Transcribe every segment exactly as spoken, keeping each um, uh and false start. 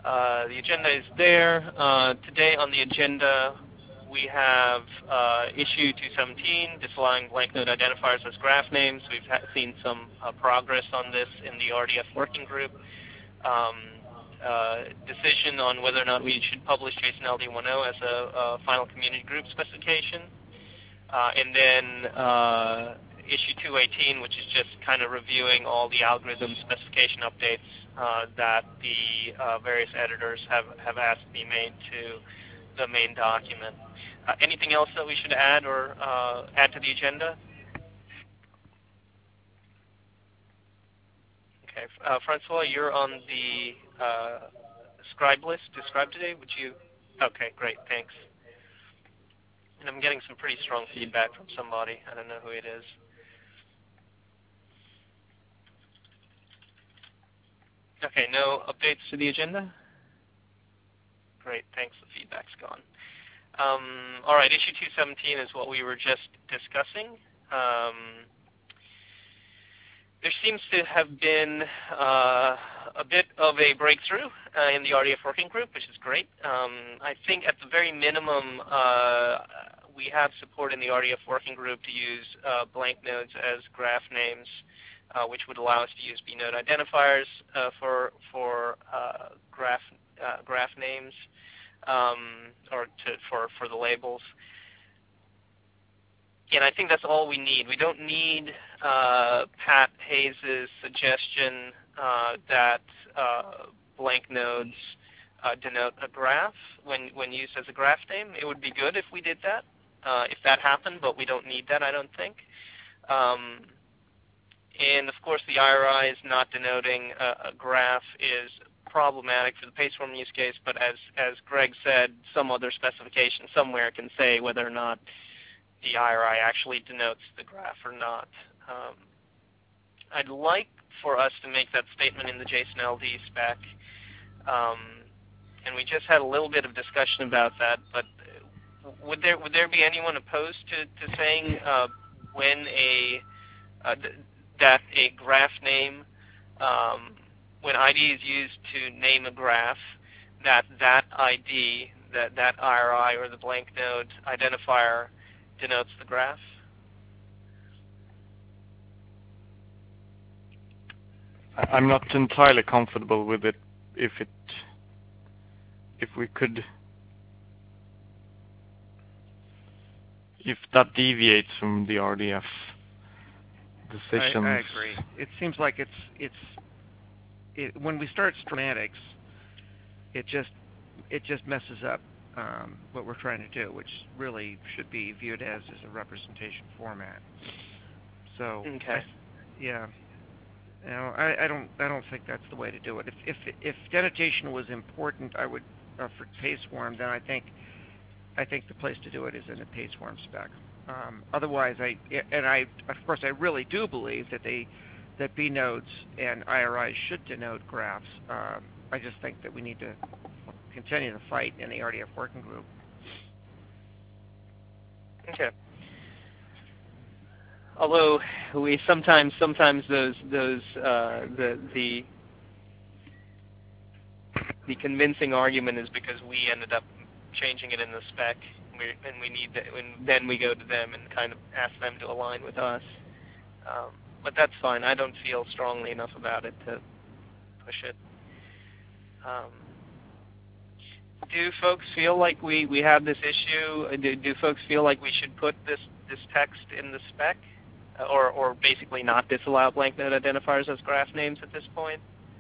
Uh, the agenda is there. Uh, today on the agenda, we have uh, issue two seventeen, disallowing blank node identifiers as graph names. We've ha seen some uh, progress on this in the R D F working group. Um, uh, decision on whether or not we should publish JSON L D ten as a, a final community group specification. Uh, and then uh, issue two eighteen, which is just kind of reviewing all the algorithm specification updates uh, that the uh, various editors have, have asked be made to the main document. Uh, anything else that we should add or uh, add to the agenda? Okay, uh, Francois, you're on the uh, scribe list to scribe today. Would you? Okay, great, thanks. And I'm getting some pretty strong feedback from somebody. I don't know who it is. Okay, no updates to the agenda? Great, thanks. The feedback's gone. Um, all right, issue two seventeen is what we were just discussing. Um, there seems to have been uh, a bit of a breakthrough uh, in the R D F working group, which is great. Um, I think at the very minimum, uh, we have support in the R D F working group to use uh, blank nodes as graph names, uh, which would allow us to use B node identifiers uh, for for uh, graph uh, graph names, um, or to, for for the labels. And I think that's all we need. We don't need uh, Pat Hayes' suggestion uh, that uh, blank nodes uh, denote a graph when when used as a graph name. It would be good if we did that. Uh, if that happened, but we don't need that, I don't think. Um, and of course, the I R I is not denoting a, a graph is problematic for the PasteForm use case, but as, as Greg said, some other specification somewhere can say whether or not the I R I actually denotes the graph or not. Um, I'd like for us to make that statement in the JSON L D spec, um, and we just had a little bit of discussion about that, but Would there would there be anyone opposed to, to saying uh, when a uh, th that a graph name, um, when I D is used to name a graph, that that I D, that that I R I or the blank node identifier denotes the graph? I'm not entirely comfortable with it. If it if we could. If that deviates from the R D F decisions. I, I agree. It seems like it's it's it, when we start schematics, it just it just messes up um, what we're trying to do, which really should be viewed as as a representation format. So, okay. I, yeah, you know, I, I don't I don't think that's the way to do it. If if if denotation was important, I would uh, for PasteForm, then I think. I think the place to do it is in the PasteForm spec. Um, otherwise, I and I of course I really do believe that they that B nodes and I R Is should denote graphs. Um, I just think that we need to continue the fight in the R D F working group. Okay. Although we sometimes sometimes those those uh, the the the convincing argument is because we ended up changing it in the spec, we, and we need that, and then we go to them and kind of ask them to align with us. Um, but that's fine. I don't feel strongly enough about it to push it. Um, do folks feel like we, we have this issue? Do, do folks feel like we should put this, this text in the spec, or, or basically not disallow blank node identifiers as graph names at this point?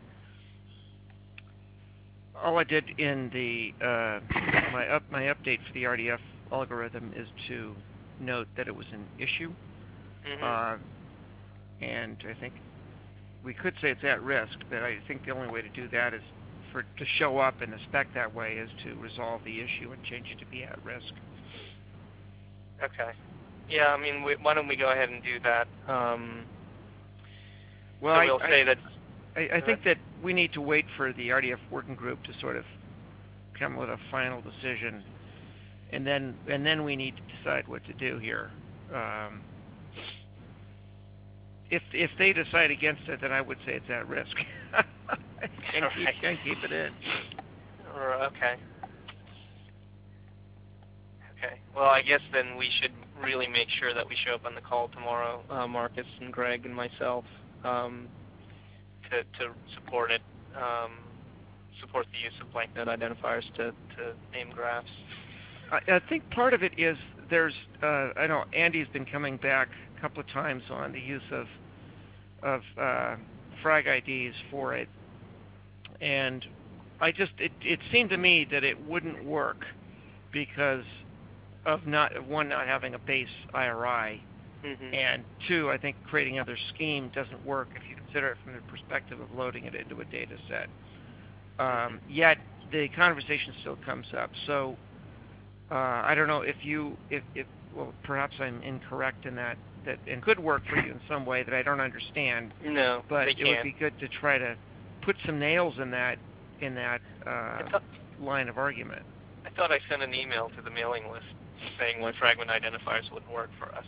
All I did in the uh, my up my update for the R D F algorithm is to note that it was an issue, Mm-hmm. uh, and I think we could say it's at risk. But I think the only way to do that is for to show up in the spec that way is to resolve the issue and change it to be at risk. Okay. Yeah, I mean, we, why don't we go ahead and do that? Um, well, so I, we'll I, say that. I, I think that we need to wait for the R D F working group to sort of come with a final decision, and then and then we need to decide what to do here. Um, if if they decide against it, then I would say it's at risk. and, All keep, right. and keep it in. Or, okay. Okay. Well, I guess then we should really make sure that we show up on the call tomorrow, uh, Marcus and Greg and myself, um, to to support it, um, support the use of blank node identifiers to to name graphs. I, I think part of it is there's. Uh, I know Andy's been coming back a couple of times on the use of of uh, frag I Ds for it, and I just it it seemed to me that it wouldn't work because of not one not having a base I R I, Mm-hmm. and two, I think creating another scheme doesn't work if you consider it from the perspective of loading it into a data set. Um, yet the conversation still comes up. So uh, I don't know if you if, if well perhaps I'm incorrect in that that and could work for you in some way that I don't understand. No, but they it can't. would be good to try to put some nails in that in that uh, thought, line of argument. I thought I sent an email to the mailing list saying why fragment identifiers wouldn't work for us.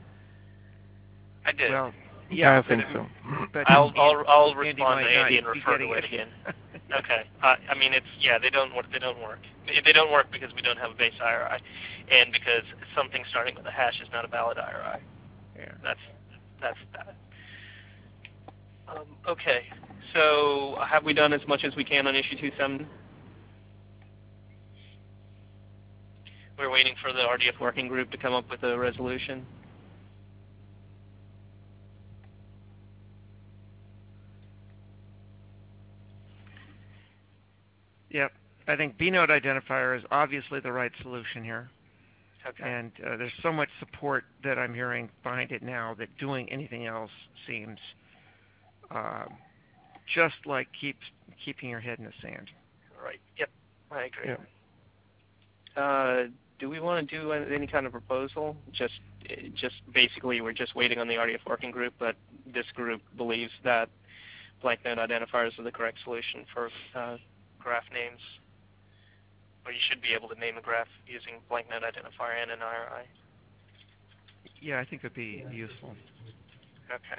I did. Well, yeah, I think but, so. But I'll I'll, I'll Andy respond to might Andy not and be refer to getting it it. again. Okay. Uh, I mean, it's yeah, they don't work. They don't work. They don't work because we don't have a base I R I, and because something starting with a hash is not a valid I R I. Yeah. That's that's that. Um, okay. So have we done as much as we can on issue two seven? We're waiting for the R D F working group to come up with a resolution. Yep. I think B-node identifier is obviously the right solution here. Okay. And uh, there's so much support that I'm hearing behind it now that doing anything else seems uh, just like keep, keeping your head in the sand. Right. Yep. I agree. Yep. Uh, do we want to do any kind of proposal? Just, just basically, we're just waiting on the R D F working group, but this group believes that blank node identifiers are the correct solution for uh, graph names, or you should be able to name a graph using blank node identifier and an I R I. Yeah, I think it would be useful. Okay.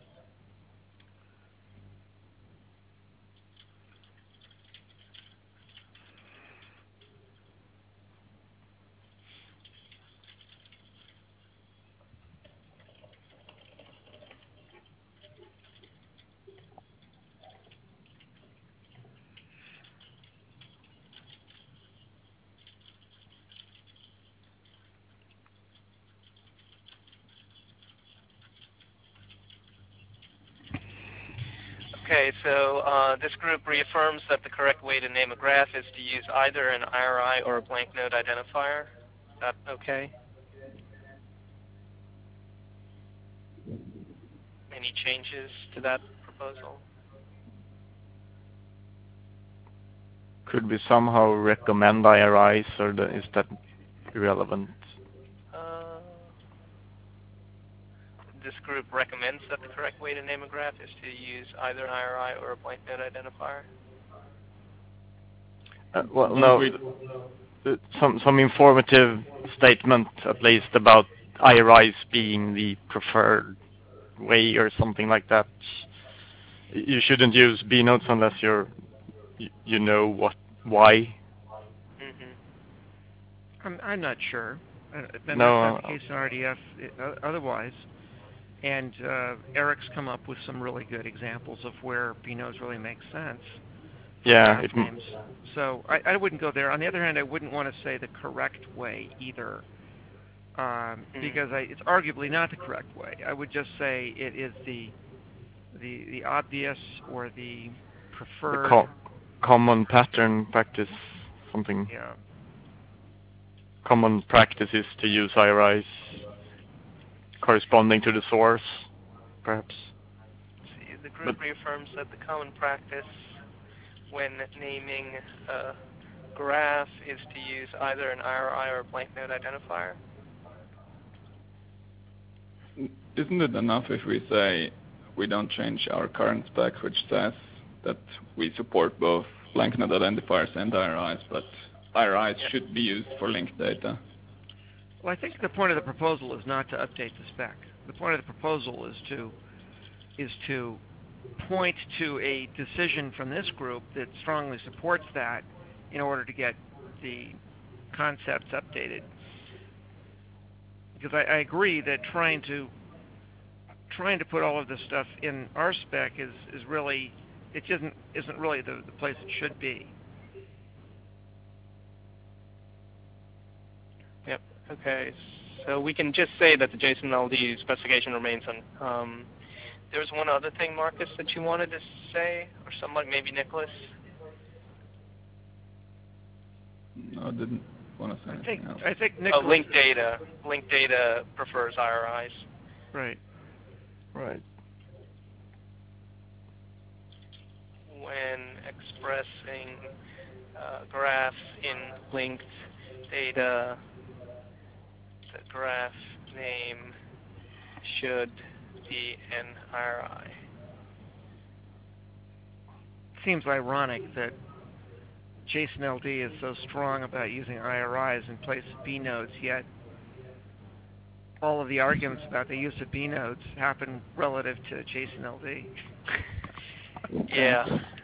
Okay, so uh, this group reaffirms that the correct way to name a graph is to use either an I R I or a blank node identifier. Is that okay? Any changes to that proposal? Could we somehow recommend I R Is, or the, is that irrelevant? Uh, this group recommends that the correct way to name a graph is to use either an I R I or a blank node identifier. Uh, well, no, uh, some some informative statement at least about I R Is being the preferred way or something like that. You shouldn't use B nodes unless you're you, you know what why. Mm-hmm. I'm, I'm not sure. Uh, and No, that's not the case in R D F uh, otherwise. And uh, Eric's come up with some really good examples of where B-nodes really make sense. Yeah, it names. So I, I wouldn't go there. On the other hand, I wouldn't want to say the correct way either, um, Mm-hmm. because I, it's arguably not the correct way. I would just say it is the the the obvious or the preferred. the co common pattern practice, something. Yeah. Common practice is to use I R Is corresponding to the source, perhaps. See, the group but, reaffirms that the common practice when naming a graph is to use either an I R I or a blank node identifier. Isn't it enough if we say we don't change our current spec, which says that we support both blank node identifiers and I R Is, but I R Is yep. should be used for linked data? Well, I think the point of the proposal is not to update the spec. The point of the proposal is to is to point to a decision from this group that strongly supports that, in order to get the concepts updated. Because I, I agree that trying to trying to put all of this stuff in our spec is, is really it isn't isn't really the, the place it should be. Yep. Okay. So we can just say that the JSON L D specification remains on. Um, there was one other thing, Marcus, that you wanted to say, or someone, maybe Nicholas. No, I didn't want to say I think anything else. I think Nicholas. Oh, linked data. Linked data prefers I R Is. Right. Right. When expressing uh, graphs in linked data, the graph name should be an I R I. Seems ironic that JSON L D is so strong about using I R Is in place of B nodes, yet all of the arguments about the use of B nodes happen relative to JSON L D. Yeah.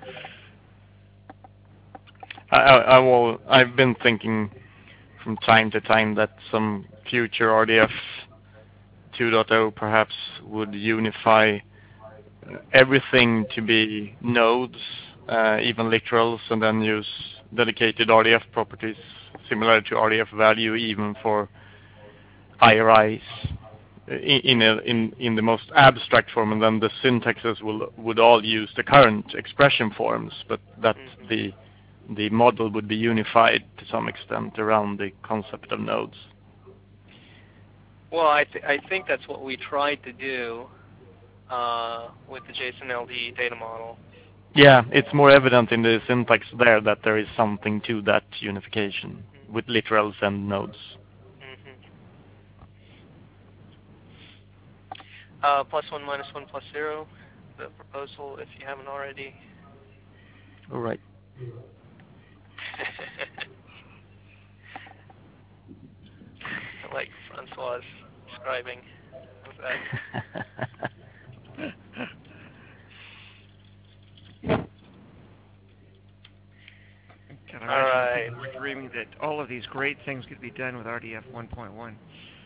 I, I, I will, I've been thinking from time to time that some future R D F two point oh perhaps would unify everything to be nodes, uh, even literals, and then use dedicated R D F properties similar to R D F value even for I R Is in in, a, in in the most abstract form, and then the syntaxes will would all use the current expression forms, but that mm-hmm. the the model would be unified to some extent around the concept of nodes. Well, I, th I think that's what we tried to do uh, with the JSON L D data model. Yeah, it's more evident in the syntax there that there is something to that unification mm-hmm. with literals and nodes. Mm-hmm. uh, plus one minus one plus zero, the proposal, if you haven't already. All right. I like Francois describing that. God, all right. We're dreaming that all of these great things could be done with R D F one point one.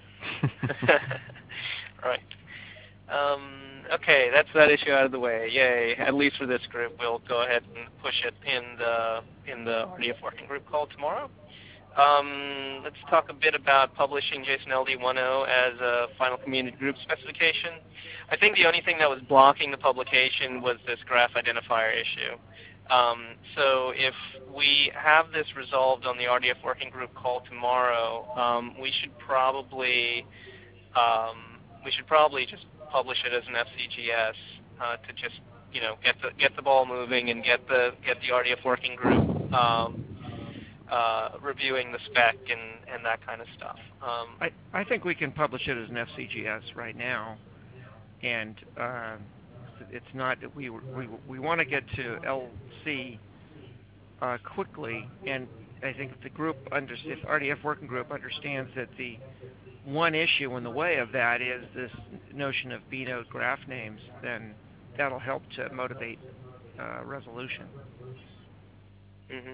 Right. Um, okay, that's that issue out of the way. Yay! At least for this group, we'll go ahead and push it in the in the R D F working group call tomorrow. Um, let's talk a bit about publishing JSON L D one point oh as a final community group specification. I think the only thing that was blocking the publication was this graph identifier issue. Um, so if we have this resolved on the R D F working group call tomorrow, um, we should probably um, we should probably just publish it as an F C G S uh, to just you know get the get the ball moving and get the get the R D F working group um, uh, reviewing the spec and, and that kind of stuff. Um, I I think we can publish it as an F C G S right now, and uh, it's not that we we we want to get to L C uh, quickly, and I think the group under if R D F working group understands that the one issue in the way of that is this notion of B node graph names, then that'll help to motivate uh, resolution. Mm-hmm.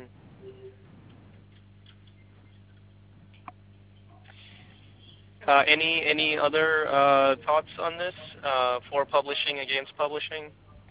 Uh, any any other uh, thoughts on this uh, for publishing, against publishing?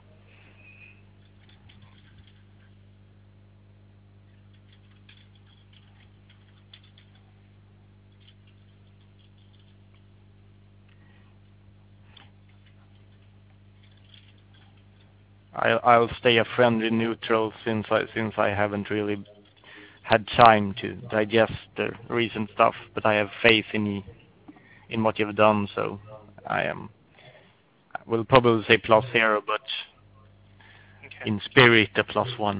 I, I'll stay a friendly neutral since I since I haven't really had time to digest the recent stuff, but I have faith in in what you've done, so I am. I will probably say plus zero, but okay. In spirit a plus one.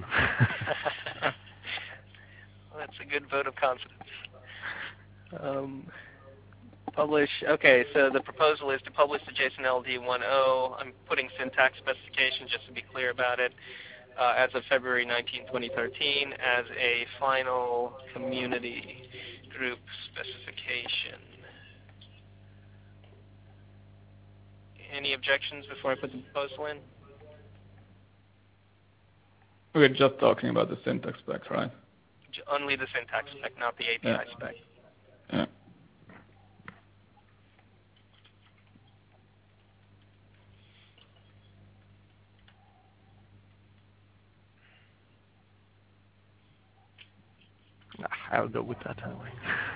Well, that's a good vote of confidence. Um, Publish, okay, so the proposal is to publish the JSON L D one point oh. I'm putting syntax specification just to be clear about it, uh, as of February nineteenth, twenty thirteen, as a final community group specification. Any objections before I put the proposal in? We're just talking about the syntax spec, right? only the syntax spec, not the A P I Yeah. spec. Yeah. I'll go with that anyway.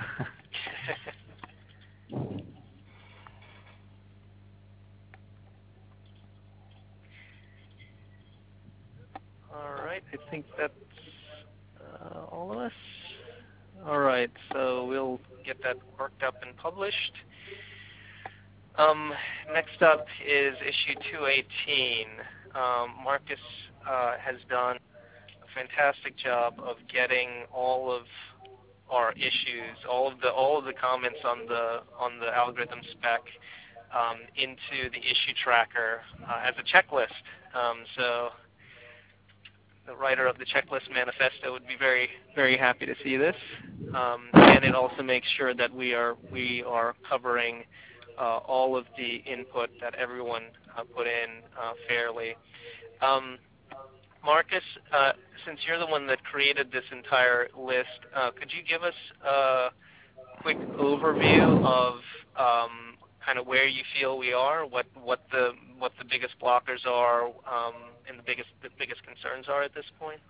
All right, I think that's uh, all of us. All right, so we'll get that worked up and published. Um, next up is issue two eighteen. Um, Marcus uh, has done a fantastic job of getting all of our issues, all of the all of the comments on the on the algorithm spec um, into the issue tracker uh, as a checklist. Um, so the writer of the checklist manifesto would be very very happy to see this, um, and it also makes sure that we are we are covering uh, all of the input that everyone uh, put in uh, fairly. Um, Marcus, uh, since you're the one that created this entire list, uh, could you give us a quick overview of um, kind of where you feel we are, what what the what the biggest blockers are, um, and the biggest the biggest concerns are at this point?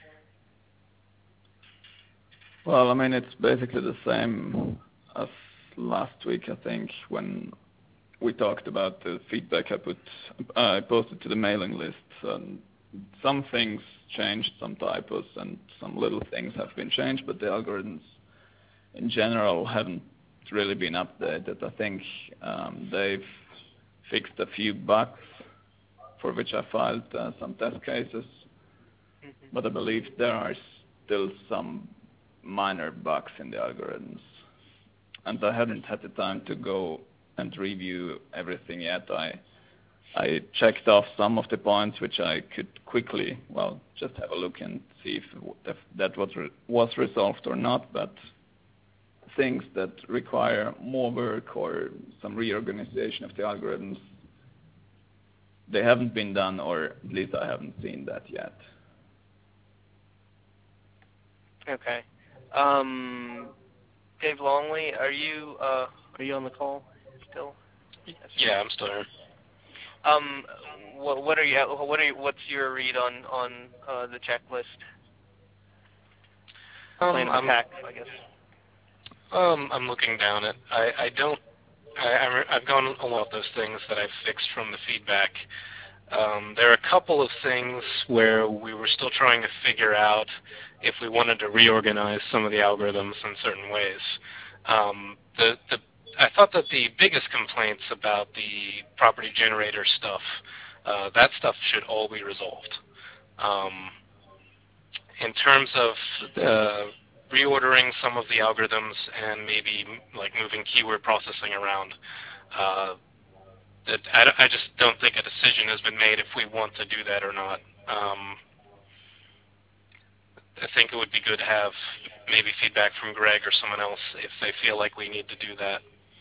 Well, I mean, it's basically the same as last week, I think, when we talked about the feedback I put, uh, I posted to the mailing list. And some things changed, some typos, and some little things have been changed, but the algorithms in general haven't really been updated. I think um, they've fixed a few bugs for which I filed uh, some test cases, mm-hmm. but I believe there are still some minor bugs in the algorithms. And I haven't had the time to go and review everything yet. I I checked off some of the points which I could quickly, well, just have a look and see if, if that was re- was resolved or not. But things that require more work or some reorganization of the algorithms, they haven't been done, or at least I haven't seen that yet. Okay. Um, Dave Longley, are you uh, are you on the call still? Yeah, I'm still here. Um, what, what are you? What are you, what's your read on on uh, the checklist? Um, Plan of attack, I guess. Um, I'm looking down it. I, I don't. I, I, I've gone along with those things that I've fixed from the feedback. Um, there are a couple of things where we were still trying to figure out if we wanted to reorganize some of the algorithms in certain ways. Um, the, the, I thought that the biggest complaints about the property generator stuff, uh, that stuff should all be resolved. Um, in terms of uh, reordering some of the algorithms and maybe like moving keyword processing around, uh, that I, I just don't think a decision has been made if we want to do that or not. Um, I think it would be good to have maybe feedback from Greg or someone else if they feel like we need to do that.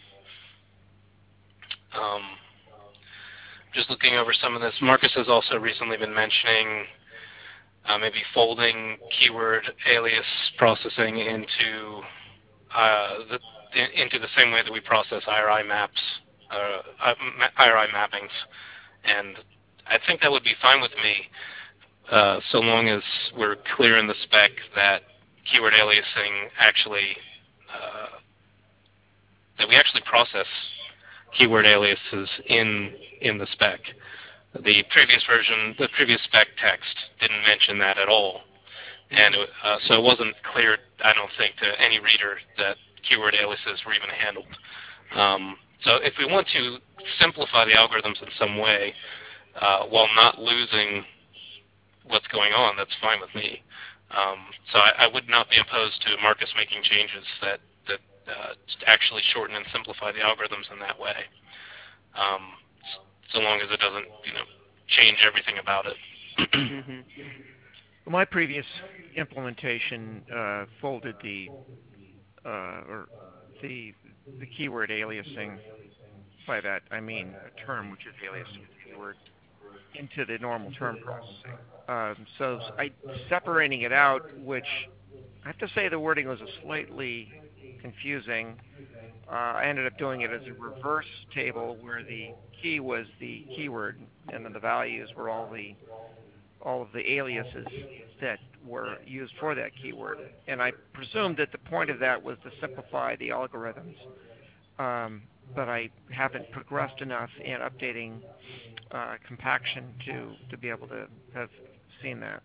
Um, just looking over some of this, Marcus has also recently been mentioning uh, maybe folding keyword alias processing into uh, the into the same way that we process I R I maps, uh, I R I mappings, and I think that would be fine with me, uh, so long as we're clear in the spec that keyword aliasing actually uh, that we actually process keyword aliases in in the spec. The previous version, the previous spec text didn't mention that at all, and it, uh, so it wasn't clear, I don't think, to any reader that keyword aliases were even handled. Um, so if we want to simplify the algorithms in some way uh, while not losing what's going on, that's fine with me. Um, so I, I would not be opposed to Marcus making changes that that uh, actually shorten and simplify the algorithms in that way. Um, so long as it doesn't, you know, change everything about it. Mm-hmm. Well, my previous implementation uh, folded the uh, or the the keyword aliasing. By that I mean a term which is aliasing the keyword into the normal term processing. Um, so I separating it out, which I have to say the wording was a slightly confusing. Uh, I ended up doing it as a reverse table where the key was the keyword and then the values were all the all of the aliases that were used for that keyword. And I presumed that the point of that was to simplify the algorithms. Um, but I haven't progressed enough in updating uh, compaction to, to be able to have seen that.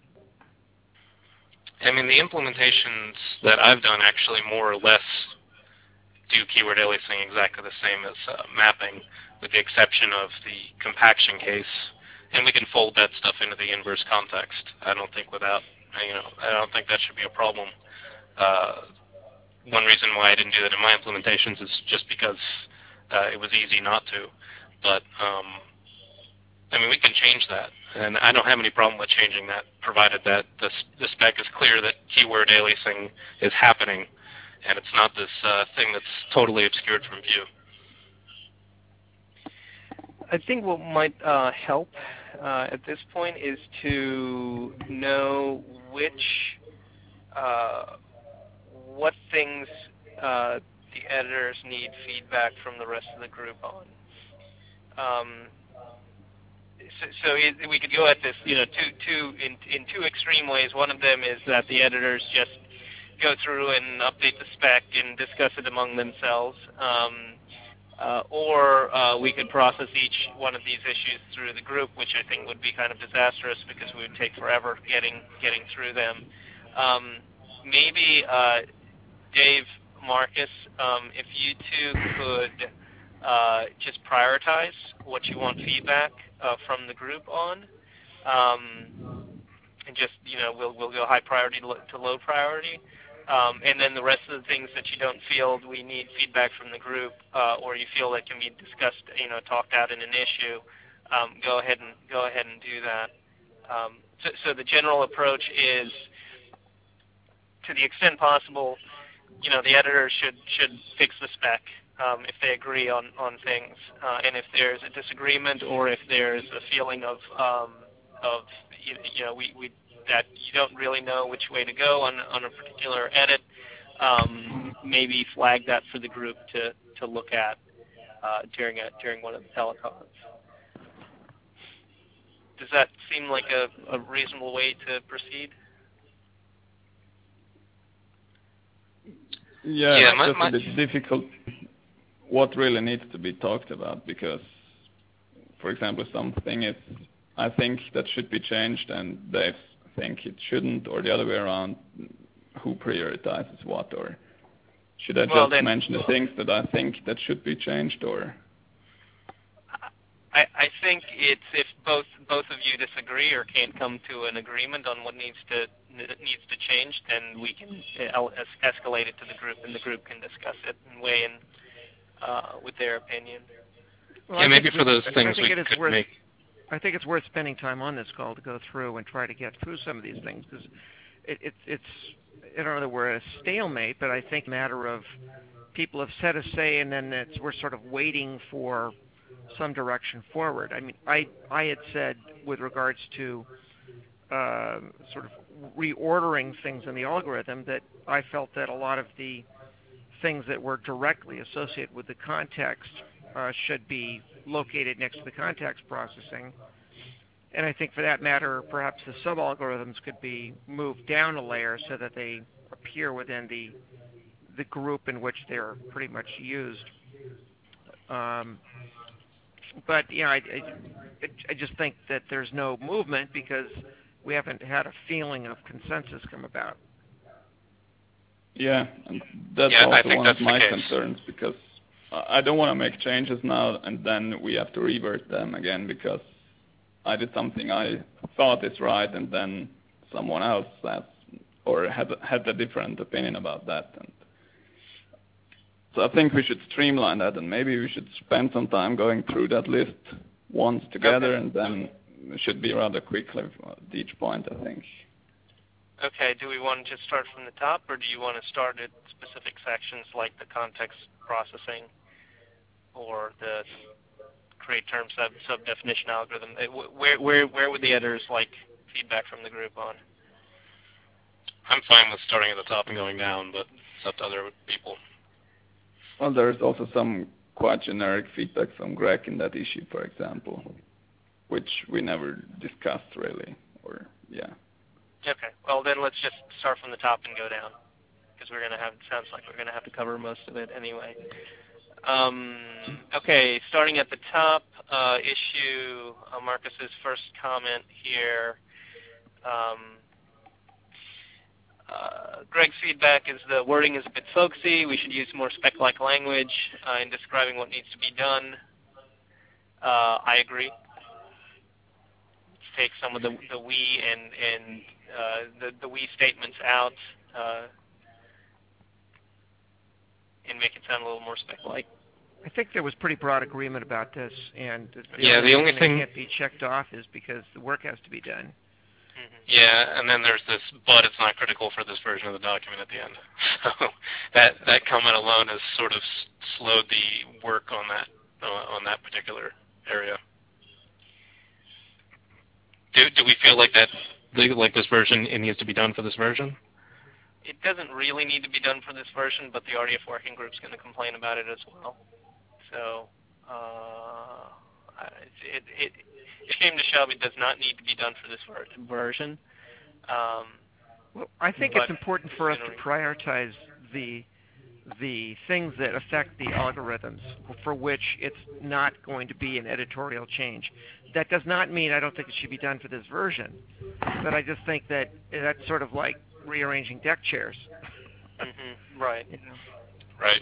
I mean, the implementations that I've done actually more or less do keyword aliasing exactly the same as uh, mapping, with the exception of the compaction case. And we can fold that stuff into the inverse context. I don't think without, you know, I don't think that should be a problem. Uh, one reason why I didn't do that in my implementations is just because uh, it was easy not to. But, um, I mean, we can change that. And I don't have any problem with changing that, provided that the, the spec is clear that keyword aliasing is happening, and it's not this uh, thing that's totally obscured from view. I think what might uh, help uh, at this point is to know which, uh, what things uh, the editors need feedback from the rest of the group on. Um, so, so it, we could go at this, you know, two, two in in two extreme ways. One of them is that the editors just go through and update the spec and discuss it among themselves. Um, Uh, or uh, we could process each one of these issues through the group, which I think would be kind of disastrous because we would take forever getting getting through them. Um, maybe uh, Dave, Marcus, um, if you two could uh, just prioritize what you want feedback uh, from the group on, um, and just you know we'll we'll go high priority to low priority. Um, and then the rest of the things that you don't feel we need feedback from the group, uh, or you feel that can be discussed, you know, talked out in an issue, um, go ahead and go ahead and do that. Um, so, so the general approach is, to the extent possible, you know, the editor should should fix the spec um, if they agree on on things, uh, and if there's a disagreement or if there's a feeling of um, of you, you know we we. that you don't really know which way to go on on a particular edit, um, maybe flag that for the group to, to look at uh, during a during one of the telecons. Does that seem like a, a reasonable way to proceed? Yeah, yeah it's my, just my, a bit difficult what really needs to be talked about because, for example, something is I think that should be changed and Dave think it shouldn't, or the other way around, who prioritizes what, or should I just well, then, mention the things that I think that should be changed, or? I, I think it's if both both of you disagree or can't come to an agreement on what needs to needs to change, then we can escalate it to the group, and the group can discuss it and weigh in uh, with their opinion. Well, yeah, I maybe think for those I things think we it is could worth, make. I think it's worth spending time on this call to go through and try to get through some of these things because it, it, it's, I don't know that we're at a stalemate, but I think a matter of people have said a say and then it's, we're sort of waiting for some direction forward. I mean, I, I had said with regards to uh, sort of reordering things in the algorithm that I felt that a lot of the things that were directly associated with the context uh, should be located next to the context processing. And I think for that matter, perhaps the sub-algorithms could be moved down a layer so that they appear within the the group in which they're pretty much used. Um, but, you know, I, I, I just think that there's no movement because we haven't had a feeling of consensus come about. Yeah, and that's Yeah, I also think one that's of the my case. concerns because I don't want to make changes now and then we have to revert them again because I did something I thought is right and then someone else says or had had a different opinion about that. And so I think we should streamline that and maybe we should spend some time going through that list once together Okay. and then it should be rather quickly at each point, I think. Okay, do we want to just start from the top, or do you want to start at specific sections like the context processing or the create term sub sub definition algorithm? Where where where would the editors like feedback from the group on? I'm fine with starting at the top and going down, but it's up to other people. Well, there's also some quite generic feedback from Greg in that issue, for example, which we never discussed really, or yeah. Okay. Well, then let's just start from the top and go down, because we're gonna have. It sounds like we're gonna have to cover most of it anyway. Um, okay, starting at the top, uh, issue uh, Marcus's first comment here. Um, uh, Greg's feedback is the wording is a bit folksy. We should use more spec-like language uh, in describing what needs to be done. Uh, I agree. Let's take some of the, the we and, and uh, the, the we statements out uh, and make it sound a little more spec-like. I think there was pretty broad agreement about this, and the yeah, only the only thing thing that can't be checked off is because the work has to be done. Yeah, and then there's this, but it's not critical for this version of the document at the end. So that that comment alone has sort of slowed the work on that uh, on that particular area. Do do we feel like that, like this version, it needs to be done for this version? It doesn't really need to be done for this version, but the R D F working group's going to complain about it as well. So uh, it, it, it came to shove, it does not need to be done for this ver version. Um, well, I think it's important for us to prioritize the the things that affect the algorithms for which it's not going to be an editorial change. That does not mean I don't think it should be done for this version, but I just think that that's sort of like rearranging deck chairs. Mm-hmm. Right. You know? Right.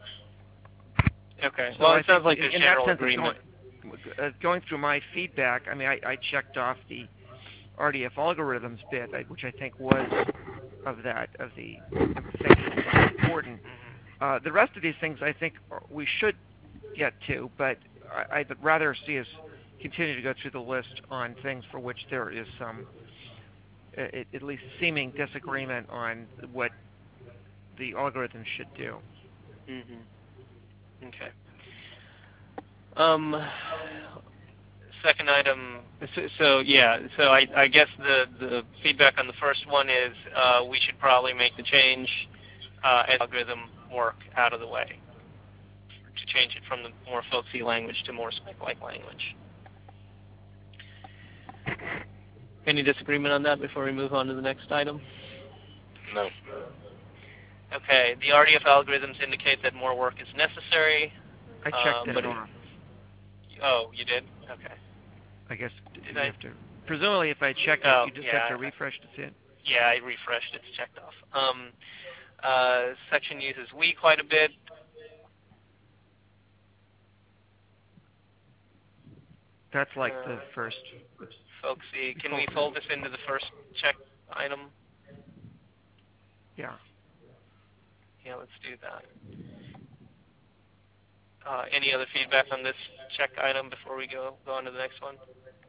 Okay. So well, I it sounds like there's in general that sense, agreement. Going, uh, going through my feedback, I mean, I, I checked off the R D F algorithms bit, which I think was of that, of the things that are important. Uh, the rest of these things I think we should get to, but I, I'd rather see us continue to go through the list on things for which there is some, uh, at least seeming disagreement on what the algorithm should do. Mm-hmm. Okay. Um, second item, so, so yeah, so I, I guess the, the feedback on the first one is uh, we should probably make the change uh, as algorithm work out of the way to change it from the more folksy language to more spec-like language. Any disagreement on that before we move on to the next item? No. Okay, the R D F algorithms indicate that more work is necessary. I checked um, that off. Oh, you did? Okay. I guess Did you I? have to. Presumably, if I check Oh, it, you just yeah, have to refresh to see it. Yeah, I refreshed. It's checked off. Um, uh, section uses we quite a bit. That's like uh, the first. Folksy. Can we fold this into the first check item? Yeah. Yeah, let's do that. Uh, any other feedback on this check item before we go, go on to the next one?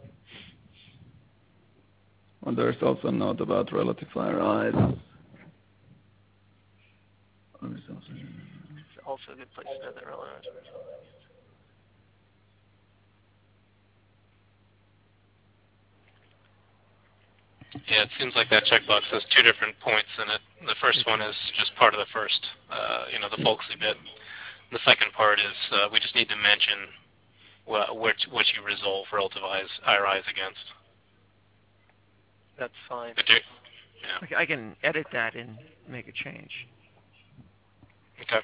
Well, there's also a note about relative I R Is. It's also a good place to know that relevant. Yeah, it seems like that checkbox has two different points in it. The first one is just part of the first, uh, you know, the folksy bit. The second part is uh, we just need to mention wh which, which you resolve relative I R Is against. That's fine. But do, yeah. I can edit that and make a change. Okay.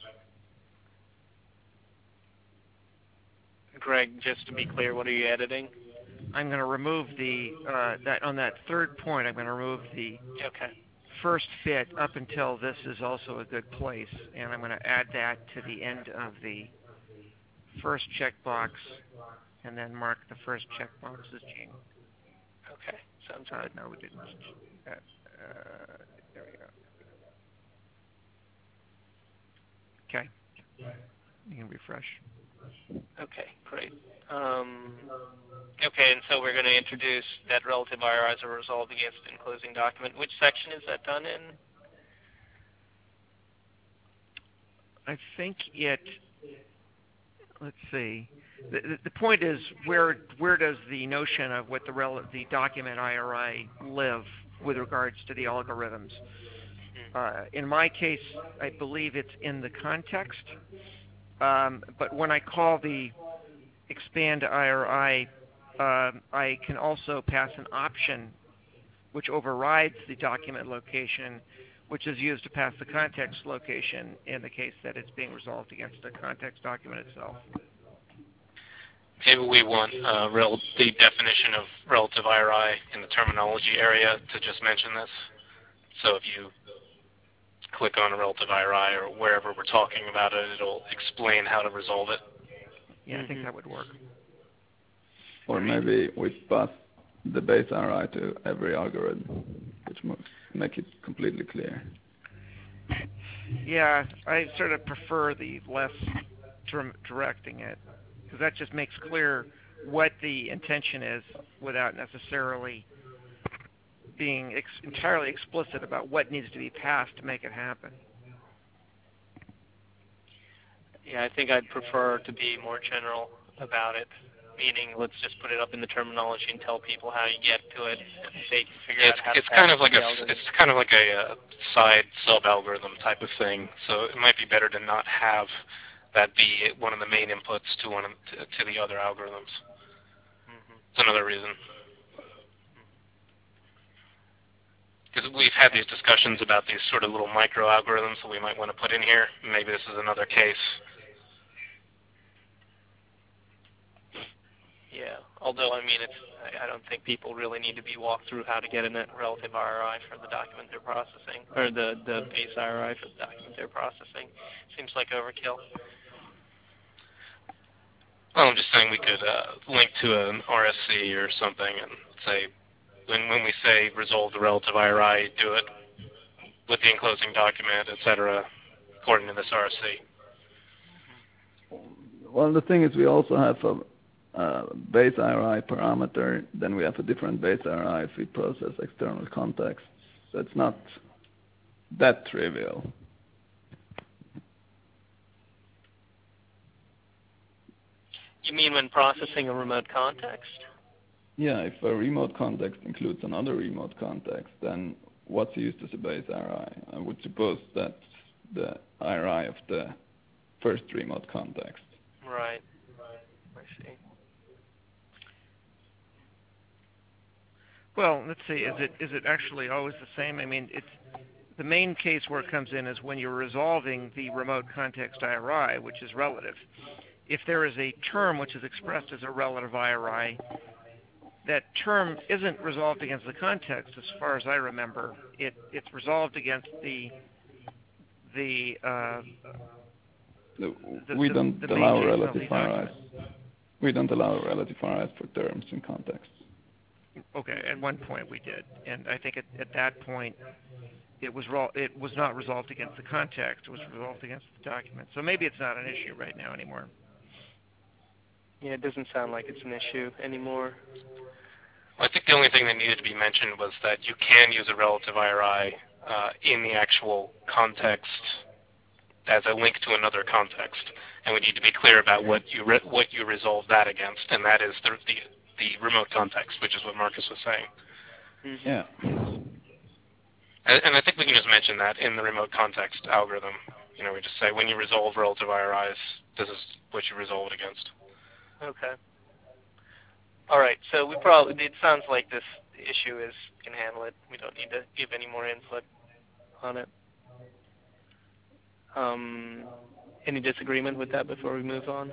Greg, just to be clear, what are you editing? I'm going to remove the uh, that on that third point. I'm going to remove the Okay. first bit up until this is also a good place, and I'm going to add that to the end of the first checkbox, and then mark the first checkbox as Gene. Okay. Sounds Uh, good. no, we didn't. Uh, uh, there we go. Okay. You can refresh. Okay, great. Um, okay, and so we're going to introduce that relative I R Is are resolved against in closing document. Which section is that done in? I think it. Let's see. The, the, the point is, where where does the notion of what the rel the document I R I live with regards to the algorithms. Uh, in my case, I believe it's in the context, um, but when I call the expand I R I, uh, I can also pass an option which overrides the document location, which is used to pass the context location in the case that it's being resolved against the context document itself. Maybe we want uh, rel- the definition of relative I R I in the terminology area to just mention this. So if you click on a relative I R I or wherever we're talking about it, it'll explain how to resolve it. Yeah, I Mm-hmm. think that would work. Or maybe we pass the base I R I to every algorithm, which makes make it completely clear. Yeah, I sort of prefer the less dir- directing it, because that just makes clear what the intention is without necessarily being ex- entirely explicit about what needs to be passed to make it happen. Yeah, I think I'd prefer to be more general about it, meaning let's just put it up in the terminology and tell people how you get to it, and they can figure Yeah, out it's, how to it's pass kind of like the a algorithm. it's kind of like a uh, side sub algorithm type of thing. So it might be better to not have that be one of the main inputs to one of, to, to the other algorithms. Mm-hmm. It's another reason. Because we've had these discussions about these sort of little micro algorithms that we might want to put in here. Maybe this is another case. Yeah, although, I mean, it's, I, I don't think people really need to be walked through how to get a net relative I R I for the document they're processing, or the, the base I R I for the document they're processing. Seems like overkill. Well, I'm just saying we could uh, link to an R S C or something and say, when, when we say resolve the relative I R I, do it with the enclosing document, et cetera, according to this R S C. Well, the thing is we also have a uh, base I R I parameter, then we have a different base I R I if we process external context. So it's not that trivial. You mean when processing a remote context? Yeah, if a remote context includes another remote context, then what's used as a base I R I? I would suppose that's the I R I of the first remote context. Right. I see. Well, let's see. Is it is it actually always the same? I mean, it's the main case where it comes in is when you're resolving the remote context I R I, which is relative. If there is a term which is expressed as a relative I R I, that term isn't resolved against the context, as far as I remember. It it's resolved against the the uh, No, the, we the, don't the main allow case of relative the I R document. Is. We don't allow relative I R Is for terms in context. Okay, at one point we did, and I think at, at that point it was ro- it was not resolved against the context; it was resolved against the document. So maybe it's not an issue right now anymore. Yeah, it doesn't sound like it's an issue anymore. Well, I think the only thing that needed to be mentioned was that you can use a relative I R I uh, in the actual context as a link to another context, and we need to be clear about what you re- what you resolve that against, and that is the, the the remote context, which is what Marcus was saying. Mm-hmm. Yeah. And, and I think we can just mention that in the remote context algorithm. You know, we just say when you resolve relative I R Is, this is what you resolve it against. Okay. All right. So we probably it sounds like this issue is can handle it. We don't need to give any more input on it. Um, any disagreement with that before we move on?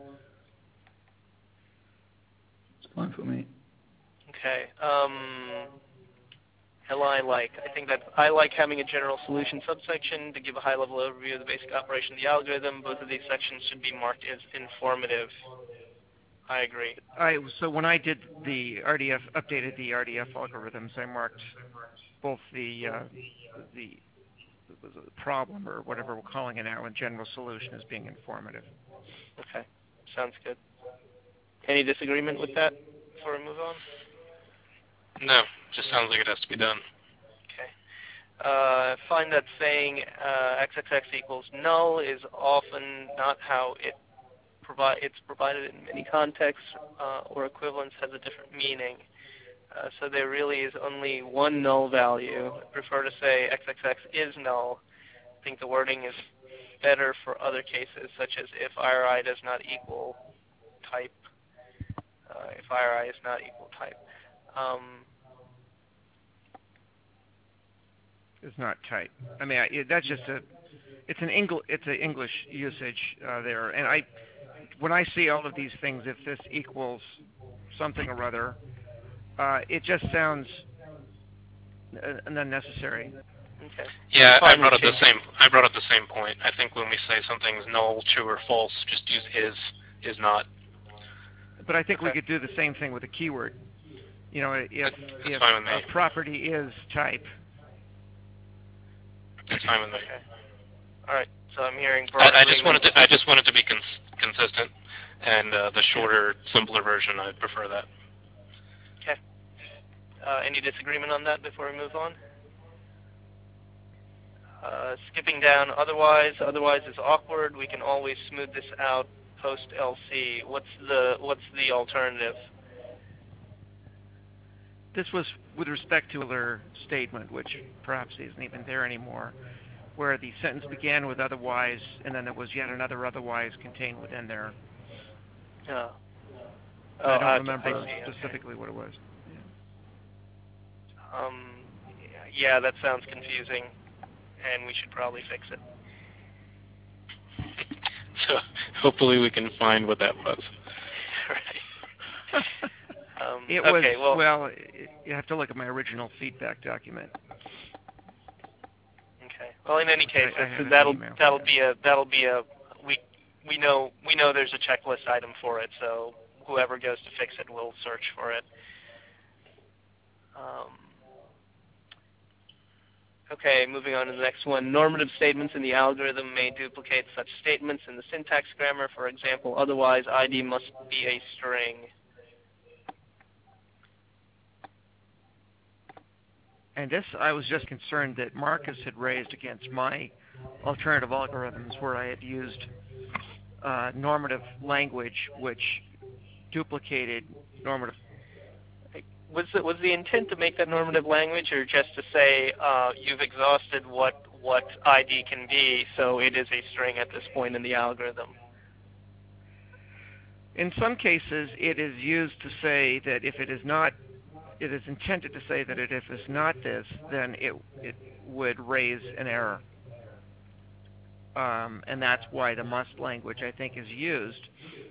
It's fine for me. Okay. Um, L I like. I think that I like having a general solution subsection to give a high-level overview of the basic operation of the algorithm. Both of these sections should be marked as informative. I agree. I so when I did the R D F updated the R D F algorithms, I marked both the uh, the, the problem or whatever we're calling it now and general solution as being informative. Okay. Sounds good. Any disagreement with that before we move on? No, just sounds like it has to be done. Okay. Uh, find that saying uh, X X X equals null is often not how it provi- it's provided in many contexts, uh, or equivalence has a different meaning. Uh, so there really is only one null value. I prefer to say X X X is null. I think the wording is better for other cases, such as if I R I does not equal type, uh, if I R I is not equal type. Um, It's not type. I mean, I, it, that's just a, it's an Engl, it's an English usage uh, there. And I, when I see all of these things, if this equals something or other, uh, it just sounds uh, unnecessary. okay. Yeah, I Fine brought with up the changing- same. I brought up the same point. I think when we say something's null, true, or false, just use is, is not. But I think we Okay. could do the same thing with a keyword. You know, if That's if fine with me. a property is type, That's fine with me. Okay. All right. So I'm hearing broad I, I just agreement. wanted to. I just wanted to be cons- consistent, and uh, the shorter, simpler version, I prefer that. Okay. Uh, any disagreement on that before we move on? Uh, skipping down otherwise. Otherwise is awkward. We can always smooth this out post L C. What's the what's the alternative? this was with respect to their statement, which perhaps isn't even there anymore, where the sentence began with otherwise, and then there was yet another otherwise contained within there. Uh, I don't uh, remember I see, specifically what it was. Um, yeah, that sounds confusing, and we should probably fix it. So hopefully we can find what that was. Right. Um, It was, okay, well, well, it, you have to look at my original feedback document. okay. Well, in any case, I- I have that's- an that'll email. that'll be a that'll be a we we know we know there's a checklist item for it, so whoever goes to fix it will search for it. Um, okay, moving on to the next one. Normative statements in the algorithm may duplicate such statements in the syntax grammar. For example, otherwise I D must be a string. And this, I was just concerned that Marcus had raised against my alternative algorithms where I had used uh, normative language which duplicated normative. Was the, was the intent to make that normative language, or just to say uh, you've exhausted what what I D can be, so it is a string at this point in the algorithm? In some cases, it is used to say that if it is not, it is intended to say that it, if it's not this, then it it would raise an error. Um, and that's why the must language, I think, is used.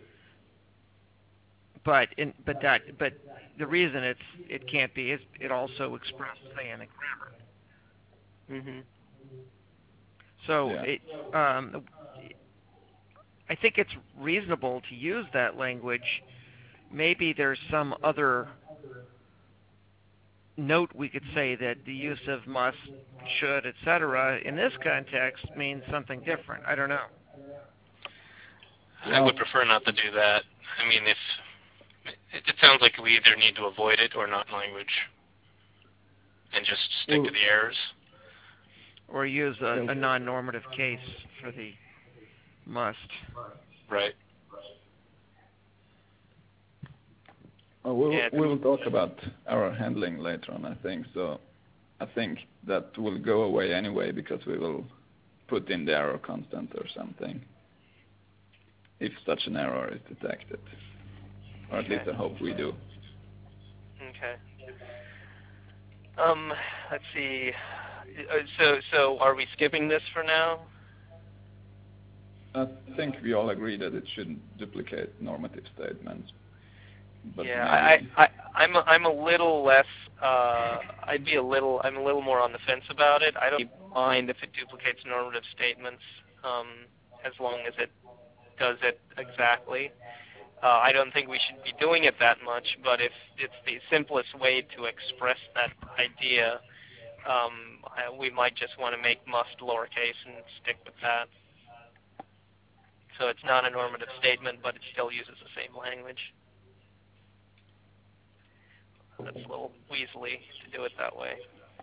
But in, but that but the reason it's it can't be is it also expressed, say, in the grammar. Mm-hmm. So Yeah. it, um, I think it's reasonable to use that language. Maybe there's some other note we could say that the use of must, should, et cetera in this context means something different. I don't know. I would prefer not to do that. I mean, if it, it sounds like we either need to avoid it or not language, and just stick Well- to the errors. Or use a, a non-normative case for the must. Right. Oh, we'll, Yeah, it's- we'll talk about error handling later on, I think. So I think that will go away anyway because we will put in the error constant or something if such an error is detected. Or at least I hope we do. Okay. Um, let's see. Uh, So, so are we skipping this for now? I think we all agree that it shouldn't duplicate normative statements. But yeah, I, maybe- I, I, I'm, a, I'm a little less. Uh, I'd be a little. I'm a little more on the fence about it. I don't mind if it duplicates normative statements, um, as long as it does it exactly. Uh, I don't think we should be doing it that much, but if it's the simplest way to express that idea, um, I, we might just want to make must lowercase and stick with that. So it's not a normative statement, but it still uses the same language. That's a little weaselly to do it that way.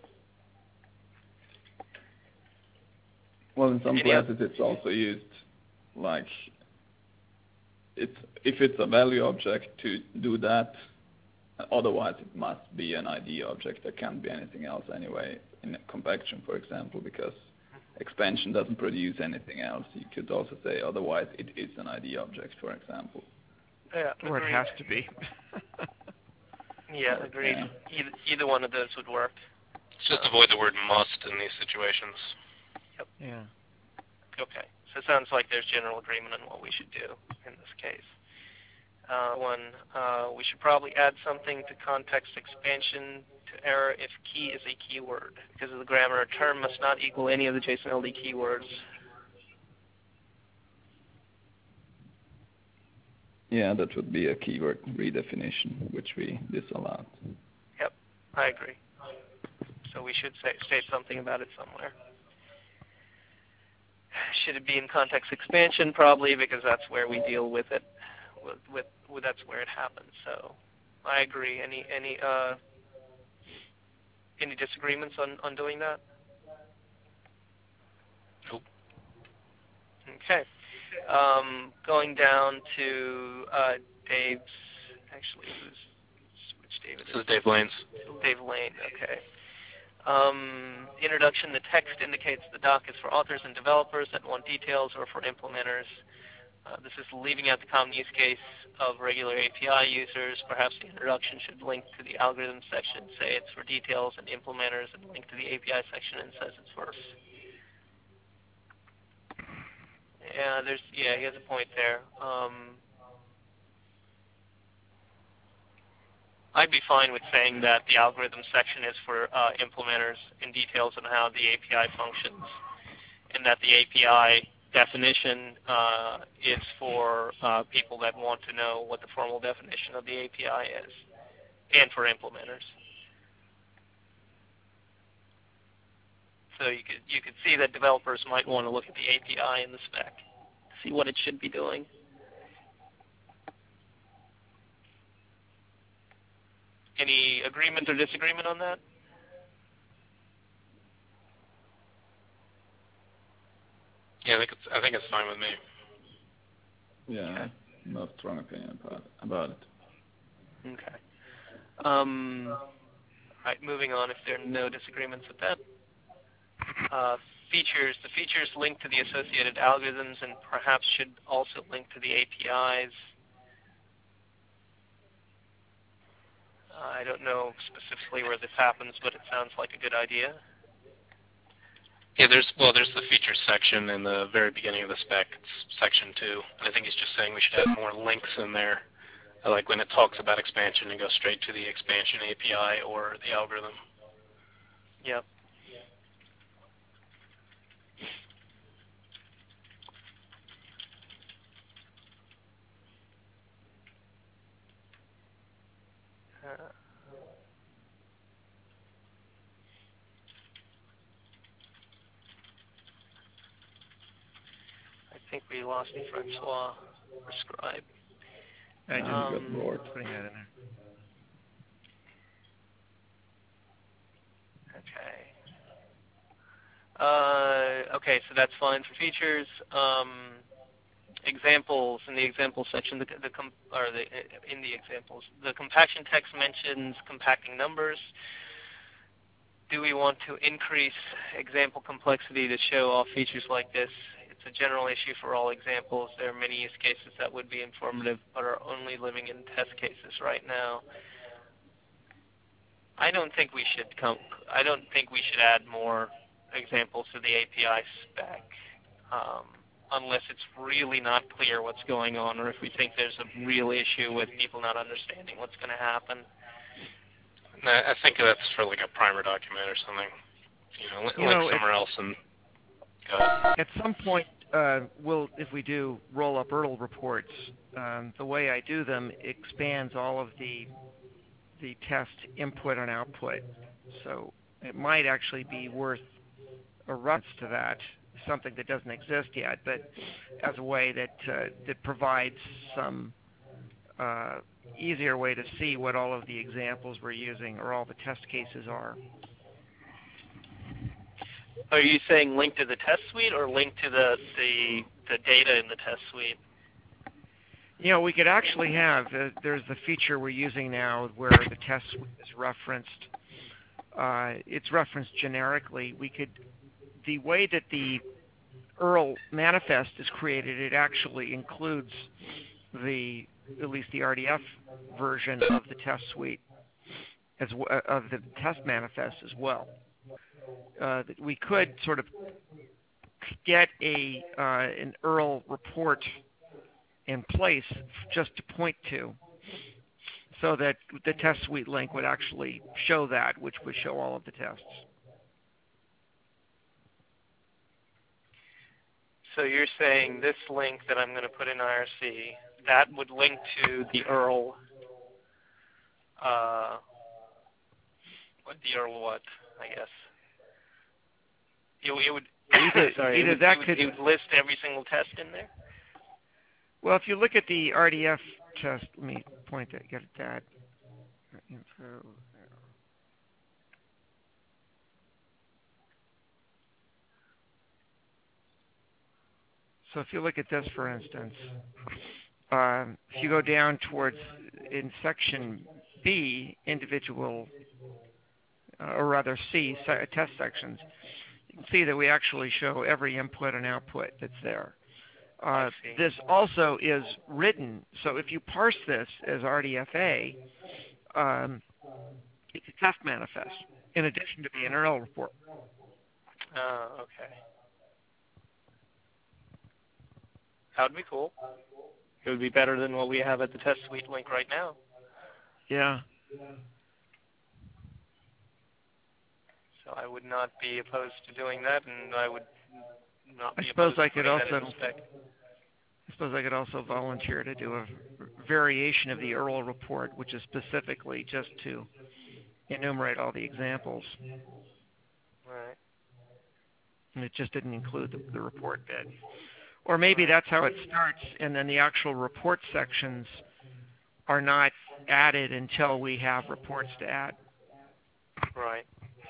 Well, in some Any oth- places it's also used like it's if it's a value object to do that, Otherwise, it must be an I D object. There can't be anything else anyway in compaction, for example, because expansion doesn't produce anything else. You could also say otherwise it is an I D object, for example. Yeah, Or it agreed. has to be. Yeah, agreed. Yeah. Either, either one of those would work. Just avoid the word must in these situations. Yeah. Okay, so it sounds like there's general agreement on what we should do in this case. Uh, one, uh, we should probably add something to context expansion to error if key is a keyword. Because of the grammar, a term must not equal any of the JSON L D keywords. Yeah, that would be a keyword redefinition, which we disallowed. Yep, I agree. So we should say, state something about it somewhere. Should it be in context expansion? Probably, because that's where we deal with it. With, with, with that's where it happens. So I agree. Any any uh, any disagreements on, on doing that? Nope. Okay. Um, going down to uh, Dave's. Actually, who's which David This is Dave Lane's. Dave Lane. Okay. Um, introduction, the text indicates the doc is for authors and developers that want details or for implementers. Uh, this is leaving out the common use case of regular A P I users. Perhaps the introduction should link to the algorithm section, say it's for details and implementers, and link to the A P I section and says it's for. Yeah, there's yeah, he has a point there. Um, I'd be fine with saying that the algorithm section is for uh, implementers and details on how the A P I functions, and that the A P I definition uh, is for uh, people that want to know what the formal definition of the A P I is, and for implementers. So you could you could see that developers might want to look at the A P I in the spec, see what it should be doing. Any agreement or disagreement on that? Yeah, I think it's I think it's fine with me. Yeah, Okay. no strong opinion about, about it. Okay. Um, all right, moving on if there are no disagreements with that. Uh, features. The features link to the associated algorithms and perhaps should also link to the A P Is. Uh, I don't know specifically where this happens, but it sounds like a good idea. Yeah, there's well, there's the features section in the very beginning of the spec. It's section two. I think he's just saying we should have more links in there. I like when it talks about expansion and go straight to the expansion A P I or the algorithm. Yep. Uh, I think we lost Francois or Scribe. I just Um, got bored. putting that in there. Okay. Uh, okay, so that's fine for features. Um, examples in the example section, the, the com or the in the examples, the compaction text mentions compacting numbers. Do we want to increase example complexity to show off features like this? It's a general issue for all examples. There are many use cases that would be informative, but are only living in test cases right now. I don't think we should come. I don't think we should add more examples to the A P I spec, um, unless it's really not clear what's going on, or if we think there's a real issue with people not understanding what's going to happen. I think that's for like a primer document or something. You know, You link know, somewhere else and go ahead. At some point, uh, we'll, if we do roll-up E R T L reports, um, the way I do them expands all of the the test input and output. So it might actually be worth a reference to that, something that doesn't exist yet, but as a way that uh, that provides some uh, easier way to see what all of the examples we're using or all the test cases are. Are you saying link to the test suite or link to the, the, the data in the test suite? You know, we could actually have, uh, there's the feature we're using now where the test suite is referenced. Uh, it's referenced generically. We could, the way that the U R L manifest is created, it actually includes the, at least the R D F version of the test suite, as w- uh, of the test manifest as well. Uh, that we could sort of get a uh, an U R L report in place just to point to, so that the test suite link would actually show that, which would show all of the tests. So you're saying this link that I'm going to put in I R C, that would link to the U R L, uh, what, the U R L what, I guess? It, it would, Either, sorry, either it would, that it would, could, it would list every single test in there? well, if you look at the R D F test, let me point that, get that info. So if you look at this, for instance, um, if you go down towards, in section B, individual, uh, or rather C, se- test sections, you can see that we actually show every input and output that's there. Uh, this also is written, so if you parse this as R D F A, um, it's a test manifest, in addition to the N R L report. Oh, okay. That would be cool. It would be better than what we have at the test suite link right now. Yeah. So I would not be opposed to doing that, and I would not be I suppose opposed I to could putting that also, in the spec. I suppose I could also volunteer to do a variation of the U R L report, which is specifically just to enumerate all the examples. Right. And it just didn't include the, the report bit. Or maybe that's how it starts, and then the actual report sections are not added until we have reports to add. Right.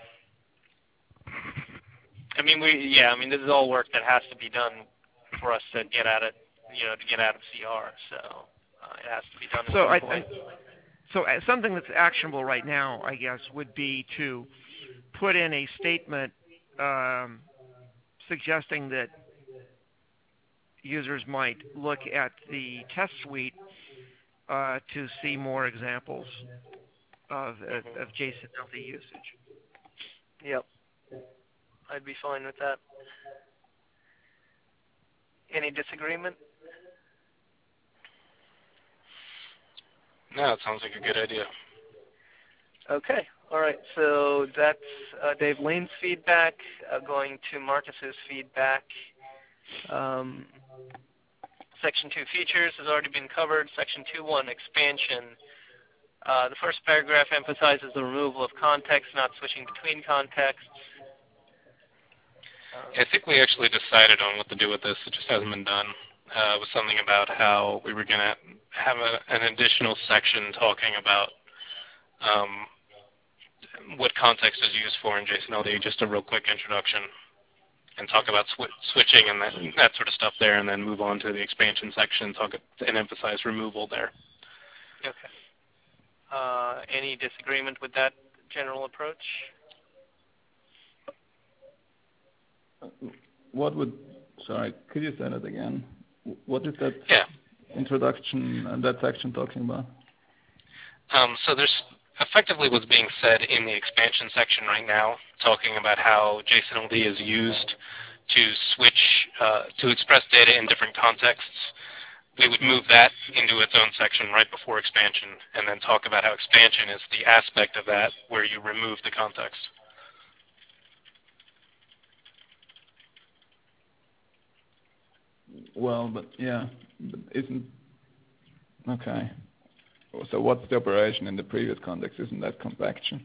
I mean, we yeah. I mean, this is all work that has to be done for us to get at it. You know, to get out of C R. So uh, it has to be done at So some I, point. I, so uh, something that's actionable right now, I guess, would be to put in a statement um, suggesting that users might look at the test suite uh, to see more examples of, Mm-hmm. of JSON L D usage. Yep. I'd be fine with that. Any disagreement? No, it sounds like a good idea. Okay. All right. So that's uh, Dave Lane's feedback. Uh, going to Marcus's feedback. Um, Section two features has already been covered. Section two point one expansion. Uh, the first paragraph emphasizes the removal of context, not switching between contexts. Uh, Yeah, I think we actually decided on what to do with this. It just hasn't been done. Uh, it was something about how we were going to have a, an additional section talking about um, what context is used for in JSON L D, just a real quick introduction, and talk about sw- switching and that, that sort of stuff there, and then move on to the expansion section talk, and emphasize removal there. okay. Uh, any disagreement with that general approach? What would, sorry, could you say that again? What is that Yeah. introduction and that section talking about? Um, so there's effectively what's being said in the expansion section right now, talking about how JSON L D is used to switch, uh, to express data in different contexts. We would move that into its own section right before expansion, and then talk about how expansion is the aspect of that where you remove the context. Well, but yeah, but isn't, okay. So what's the operation in the previous context? Isn't that compaction?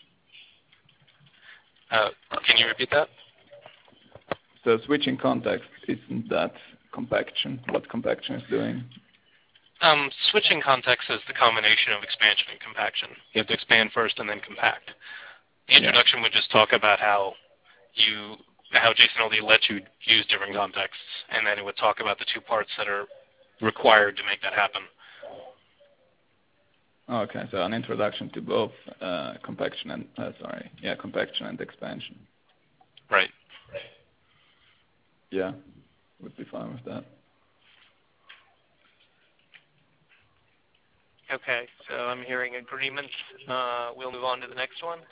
Uh, can you repeat that? So switching context, isn't that compaction? What compaction is doing? Um, switching context is the combination of expansion and compaction. You have to expand first and then compact. The introduction yeah. would just talk about how you how JSON L D lets you use different contexts, and then it would talk about the two parts that are required to make that happen. Okay, so an introduction to both uh, compaction and uh, sorry, yeah, compaction and expansion. Right. Yeah, would be fine with that. Okay, so I'm hearing agreement. Uh, we'll move on to the next one.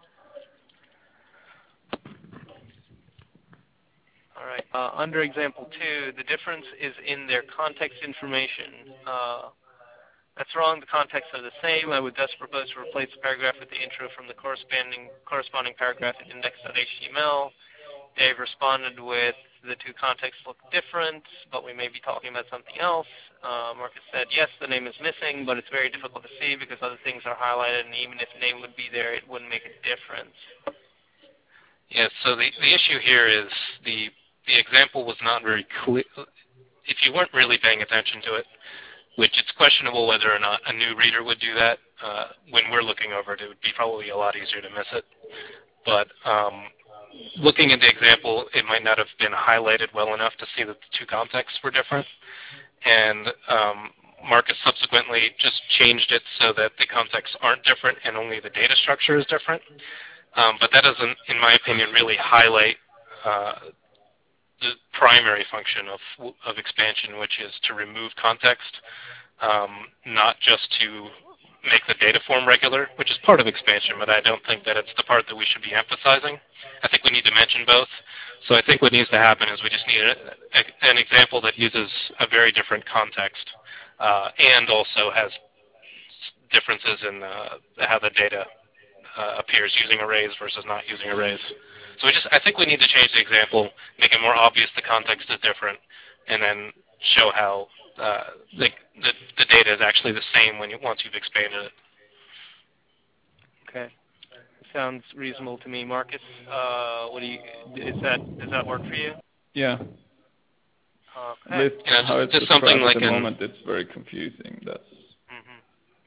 All right. Uh, under example two, the difference is in their context information. Uh, that's wrong. The contexts are the same. I would thus propose to replace the paragraph with the intro from the corresponding corresponding paragraph in index.html. Dave responded with, the two contexts look different, but we may be talking about something else. Uh, Marcus said, yes, the name is missing, but it's very difficult to see because other things are highlighted, and even if the name would be there, it wouldn't make a difference. Yes, so the, the issue here is the, the example was not very clear. If you weren't really paying attention to it, which it's questionable whether or not a new reader would do that, uh, when we're looking over it, it would be probably a lot easier to miss it. But um, looking at the example, it might not have been highlighted well enough to see that the two contexts were different. And um, Marcus subsequently just changed it so that the contexts aren't different and only the data structure is different. Um, but that doesn't, in my opinion, really highlight uh, the primary function of, of expansion, which is to remove context, um, not just to make the data form regular, which is part of expansion, but I don't think that it's the part that we should be emphasizing. I think we need to mention both. So I think what needs to happen is we just need a, a, an example that uses a very different context uh, and also has differences in uh, how the data uh, appears using arrays versus not using arrays. So we just, I think we need to change the example, make it more obvious the context is different, and then show how uh, the, the the data is actually the same when you, once you've expanded it. Okay, sounds reasonable to me, Marcus. Uh, what do you? Is that does that work for you? Yeah. Okay. At least You know, how just, it's just something described like at the an, moment, it's very confusing. That's. Mm-hmm.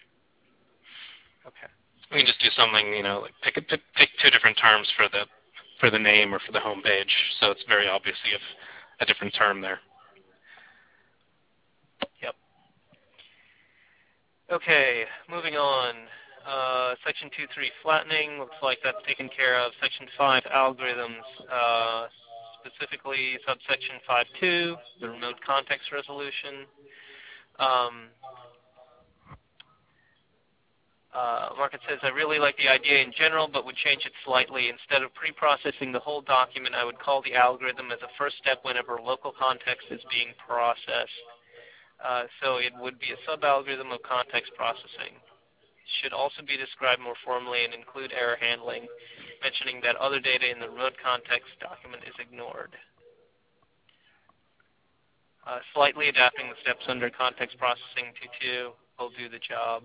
Okay. we can just do something, you know, like pick, a, pick pick two different terms for the for the name or for the home page, so it's very obvious you have a different term there. Yep. Okay, moving on. Uh, section two three, flattening, looks like that's taken care of. Section five, algorithms, uh, specifically subsection five two, the remote context resolution. Um, uh, Market says, I really like the idea in general, but would change it slightly. Instead of pre-processing the whole document, I would call the algorithm as a first step whenever local context is being processed. Uh, so it would be a sub-algorithm of context processing. It should also be described more formally and include error handling, mentioning that other data in the remote context document is ignored. Uh, slightly adapting the steps under context processing to two will do the job.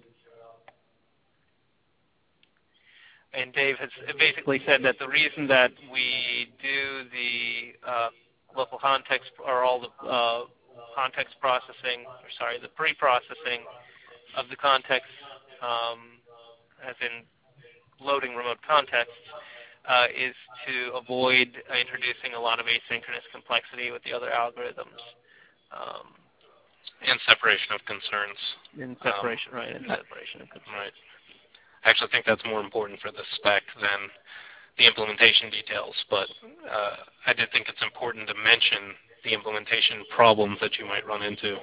And Dave has basically said that the reason that we do the uh, local context or all the uh, context processing, or sorry, the pre-processing of the context, um, as in loading remote contexts, uh, is to avoid uh, introducing a lot of asynchronous complexity with the other algorithms. Um, And separation of concerns. in separation, um, right, in separation of concerns. Right. I actually think that's more important for the spec than the implementation details, but uh, I did think it's important to mention the implementation problems that you might run into.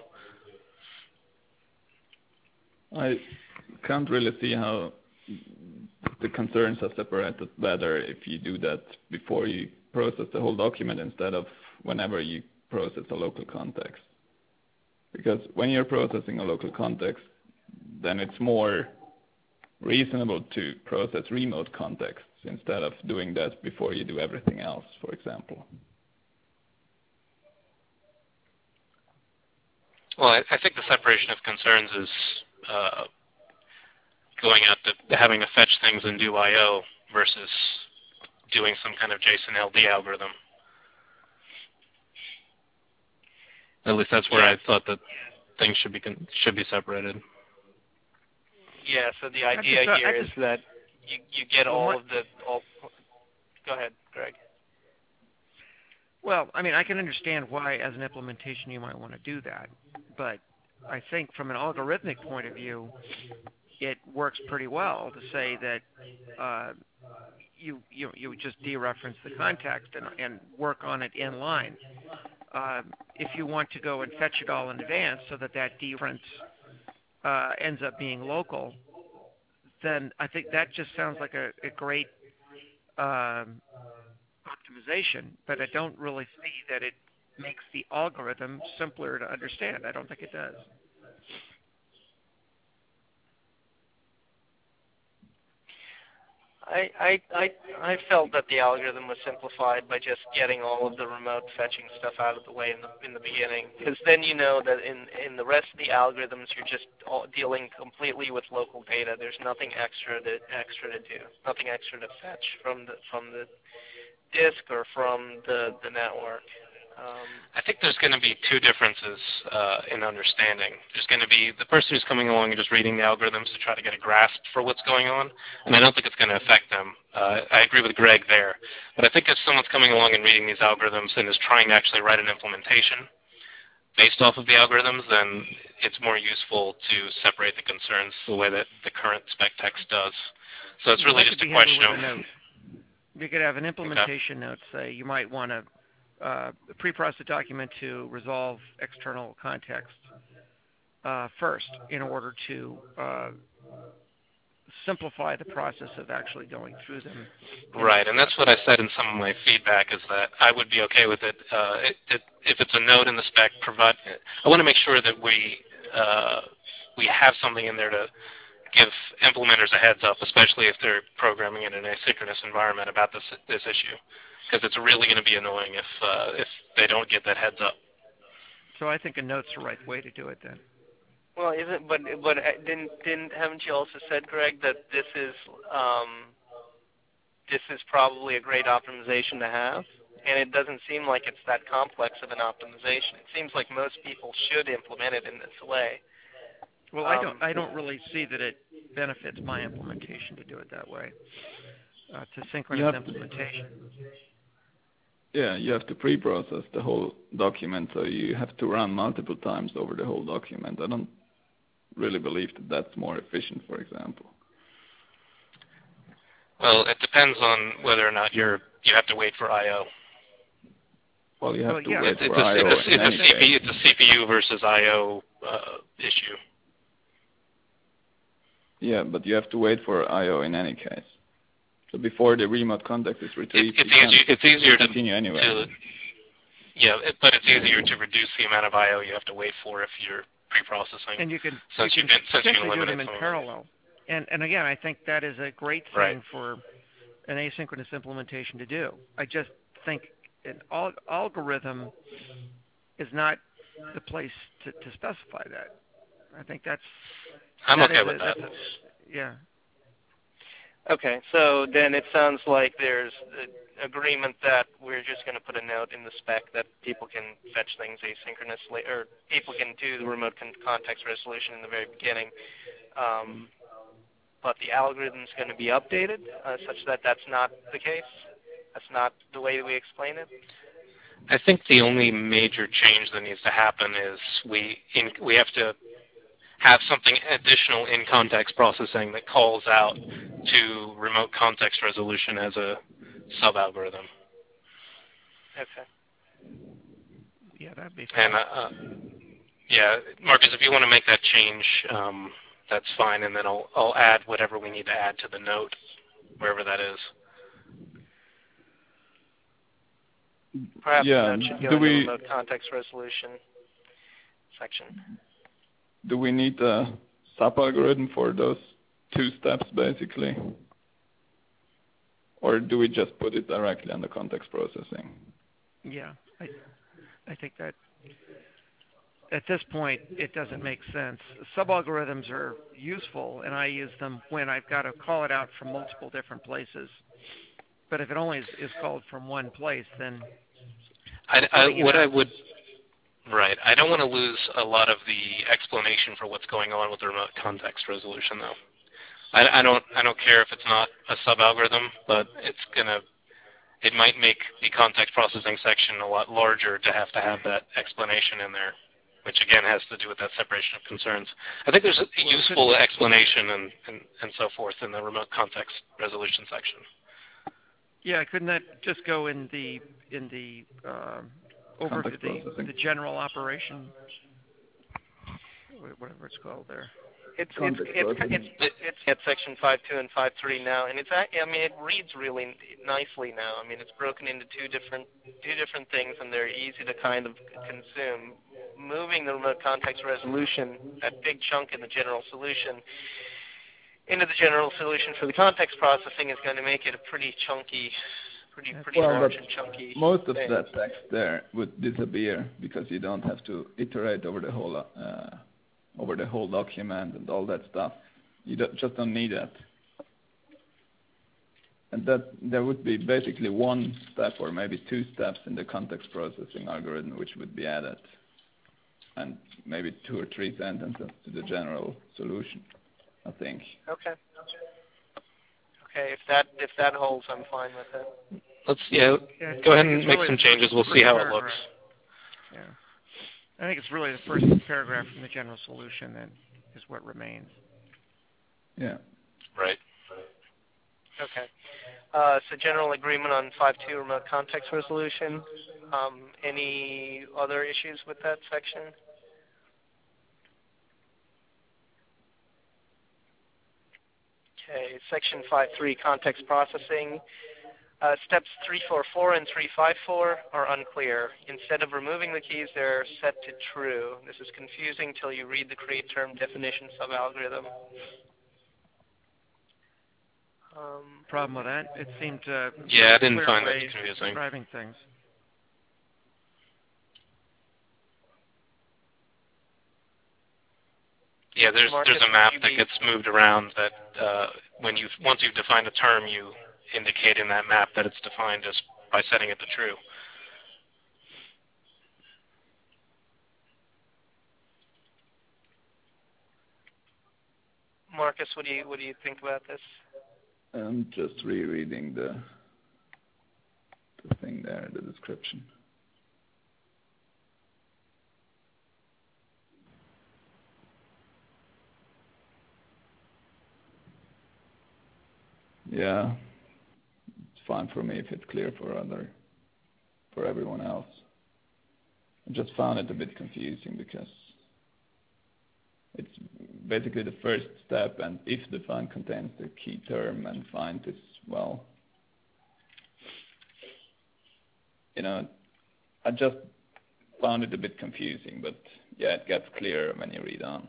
I can't really see how the concerns are separated better if you do that before you process the whole document instead of whenever you process a local context. Because when you're processing a local context, then it's more reasonable to process remote contexts instead of doing that before you do everything else, for example. Well, I, I think the separation of concerns is uh, going out to having to fetch things and do I O versus doing some kind of JSON L D algorithm. At least that's where yeah. I thought that things should be con should be separated. Yeah. So the idea just, uh, here just, is that you you get well, all Mar of the all. Go ahead, Greg. Well, I mean, I can understand why, as an implementation, you might want to do that, but I think from an algorithmic point of view, it works pretty well to say that uh, you you you just dereference the context and, and work on it in line. Uh, if you want to go and fetch it all in advance so that that dereference uh, ends up being local, then I think that just sounds like a, a great um, optimization, but I don't really see that it makes the algorithm simpler to understand. I don't think it does. I, I I I felt that the algorithm was simplified by just getting all of the remote fetching stuff out of the way in the in the beginning, because then you know that in in the rest of the algorithms you're just all dealing completely with local data. There's nothing extra to extra to do, nothing extra to fetch from the from the disk or from the the network. Um, I think there's going to be two differences uh, in understanding. There's going to be the person who's coming along and just reading the algorithms to try to get a grasp for what's going on, and I don't think it's going to affect them. Uh, I agree with Greg there. But I think if someone's coming along and reading these algorithms and is trying to actually write an implementation based off of the algorithms, then it's more useful to separate the concerns the way that the current spec text does. So it's really That just could a be handled question with of... a note. You could have an implementation note say you might want to uh, pre-process a document to resolve external context uh, first in order to uh, simplify the process of actually going through them. Right, and that's what I said in some of my feedback, is that I would be okay with it. Uh, it, it if it's a note in the spec, provide. I want to make sure that we uh, we have something in there to give implementers a heads up, especially if they're programming in an asynchronous environment about this this issue, because it's really going to be annoying if uh, if they don't get that heads up. So I think a note's the right way to do it then. well, isn't but but didn't didn't haven't you also said, Greg, that this is um, this is probably a great optimization to have? And it doesn't seem like it's that complex of an optimization. It seems like most people should implement it in this way. Well, I Um, don't. I don't really see that it benefits my implementation to do it that way. Uh, it's a synchronous implementation. Yeah, you have to pre-process the whole document, so you have to run multiple times over the whole document. I don't really believe that that's more efficient, for example. Well, it depends on whether or not you're you have to wait for I O. Well, you have Well, to yeah. wait It's, it's, for a, I O it's, a, in it's, any a C P U, case. it's a C P U versus I O uh, issue. Yeah, but you have to wait for I O in any case. So before the remote context is retrieved, It, it's, you can't easy, it's easier to, continue anyway. to yeah, it, but it's easier to reduce the amount of I O you have to wait for if you're pre-processing. And you can, since you you can can since you can potentially do eliminate them in some of parallel. And, and again, I think that is a great thing Right. for an asynchronous implementation to do. I just think an al- algorithm is not the place to, to specify that. I think that's. I'm that okay is with a, that. that's a, yeah. Okay, so then it sounds like there's a agreement that we're just going to put a note in the spec that people can fetch things asynchronously, or people can do the remote con- context resolution in the very beginning, um, but the algorithm is going to be updated uh, such that that's not the case? That's not the way that we explain it? I think the only major change that needs to happen is we in, we have to have something additional in context processing that calls out to remote context resolution as a sub-algorithm. Okay. Yeah, that'd be fine. And, uh, yeah, Marcus, if you want to make that change, um, that's fine, and then I'll, I'll add whatever we need to add to the note, wherever that is. Perhaps Yeah, the note should go do in we- the remote context resolution section. Do we need a sub-algorithm for those two steps, basically? Or do we just put it directly on the context processing? Yeah, I, I think that at this point it doesn't make sense. Subalgorithms are useful, and I use them when I've got to call it out from multiple different places. But if it only is, is called from one place, then I, I, you what know, I would, right, I don't want to lose a lot of the explanation for what's going on with the remote context resolution, though. I, I don't, I don't care if it's not a sub-algorithm, but it's gonna, it might make the context processing section a lot larger to have to have that explanation in there, which again has to do with that separation of concerns. I think there's a useful explanation and, and, and so forth in the remote context resolution section. Yeah, couldn't that just go in the in the um, over to the, the general operation, whatever it's called there? It's it's it's, it's it's it's at section five two and five three now, and it's I mean it reads really nicely now. I mean it's broken into two different two different things, and they're easy to kind of consume. Moving the remote context resolution, that big chunk in the general solution, into the general solution for the context processing is going to make it a pretty chunky, pretty pretty well, large and chunky. Most of thing. that text there would disappear because you don't have to iterate over the whole uh, over the whole document and all that stuff. You don't, just don't need that. And that there would be basically one step or maybe two steps in the context processing algorithm which would be added, and maybe two or three sentences to the general solution, I think. Okay. Okay, if that if that holds, I'm fine with it. Let's yeah, yeah go ahead and make really some changes. We'll see how it looks. Yeah. I think it's really the first paragraph from the general solution that is what remains. Yeah. Right. Okay. Uh, so general agreement on five two remote context resolution. Um, any other issues with that section? Okay. Section five three context processing. Uh, steps three four four and three five four are unclear. Instead of removing the keys, they're set to true. This is confusing till you read the create term definition subalgorithm. Um, Problem with that? It seemed to yeah, I didn't clear find that ways confusing. Describing things. Yeah, there's Marcus, there's a map that be... gets moved around that uh, when you once you've defined a term, you indicate in that map that it's defined as by setting it to true. Marcus, what do you what do you think about this? I'm just rereading the the thing there, the description. Yeah, it's fine for me if it's clear for other, for everyone else. I just found it a bit confusing because it's basically the first step, and if the find contains the key term and find is, well, you know, I just found it a bit confusing, but yeah, it gets clearer when you read on.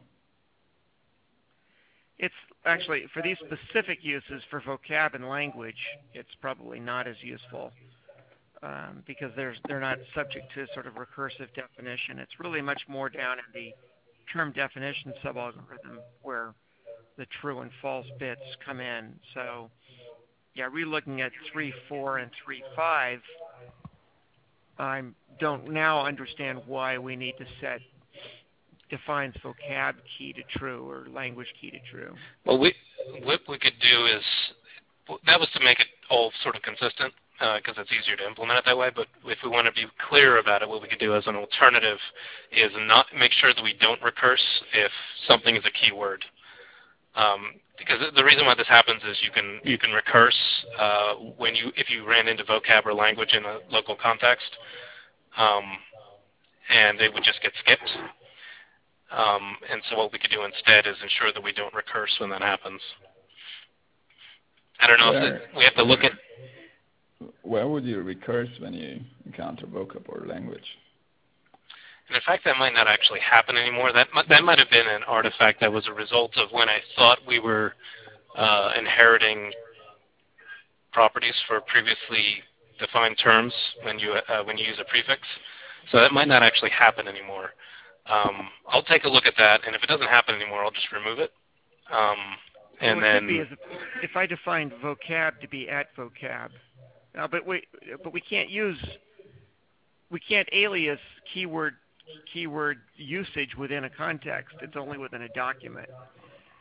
It's actually, for these specific uses for vocab and language, it's probably not as useful um, because there's, they're not subject to sort of recursive definition. It's really much more down in the term definition subalgorithm where the true and false bits come in. So, yeah, re-looking at three four and three five, I don't now understand why we need to set defines vocab key to true or language key to true. Well, we, what we could do is, that was to make it all sort of consistent, because uh, it's easier to implement it that way, but if we want to be clear about it, what we could do as an alternative is not make sure that we don't recurse if something is a keyword. Um, because the reason why this happens is you can you can recurse uh, when you if you ran into vocab or language in a local context, um, and it would just get skipped. Um, and so what we could do instead is ensure that we don't recurse when that happens. I don't know where, if it, we have to look at... Where would you recurse when you encounter vocab or language? And in fact, that might not actually happen anymore. That, that might have been an artifact that was a result of when I thought we were uh, inheriting properties for previously defined terms when you, uh, when you use a prefix. So that might not actually happen anymore. Um, I'll take a look at that, and if it doesn't happen anymore, I'll just remove it. Um, and well, it then, could be as if, if I defined vocab to be at vocab, uh, but we but we can't use we can't alias keyword keyword usage within a context. It's only within a document.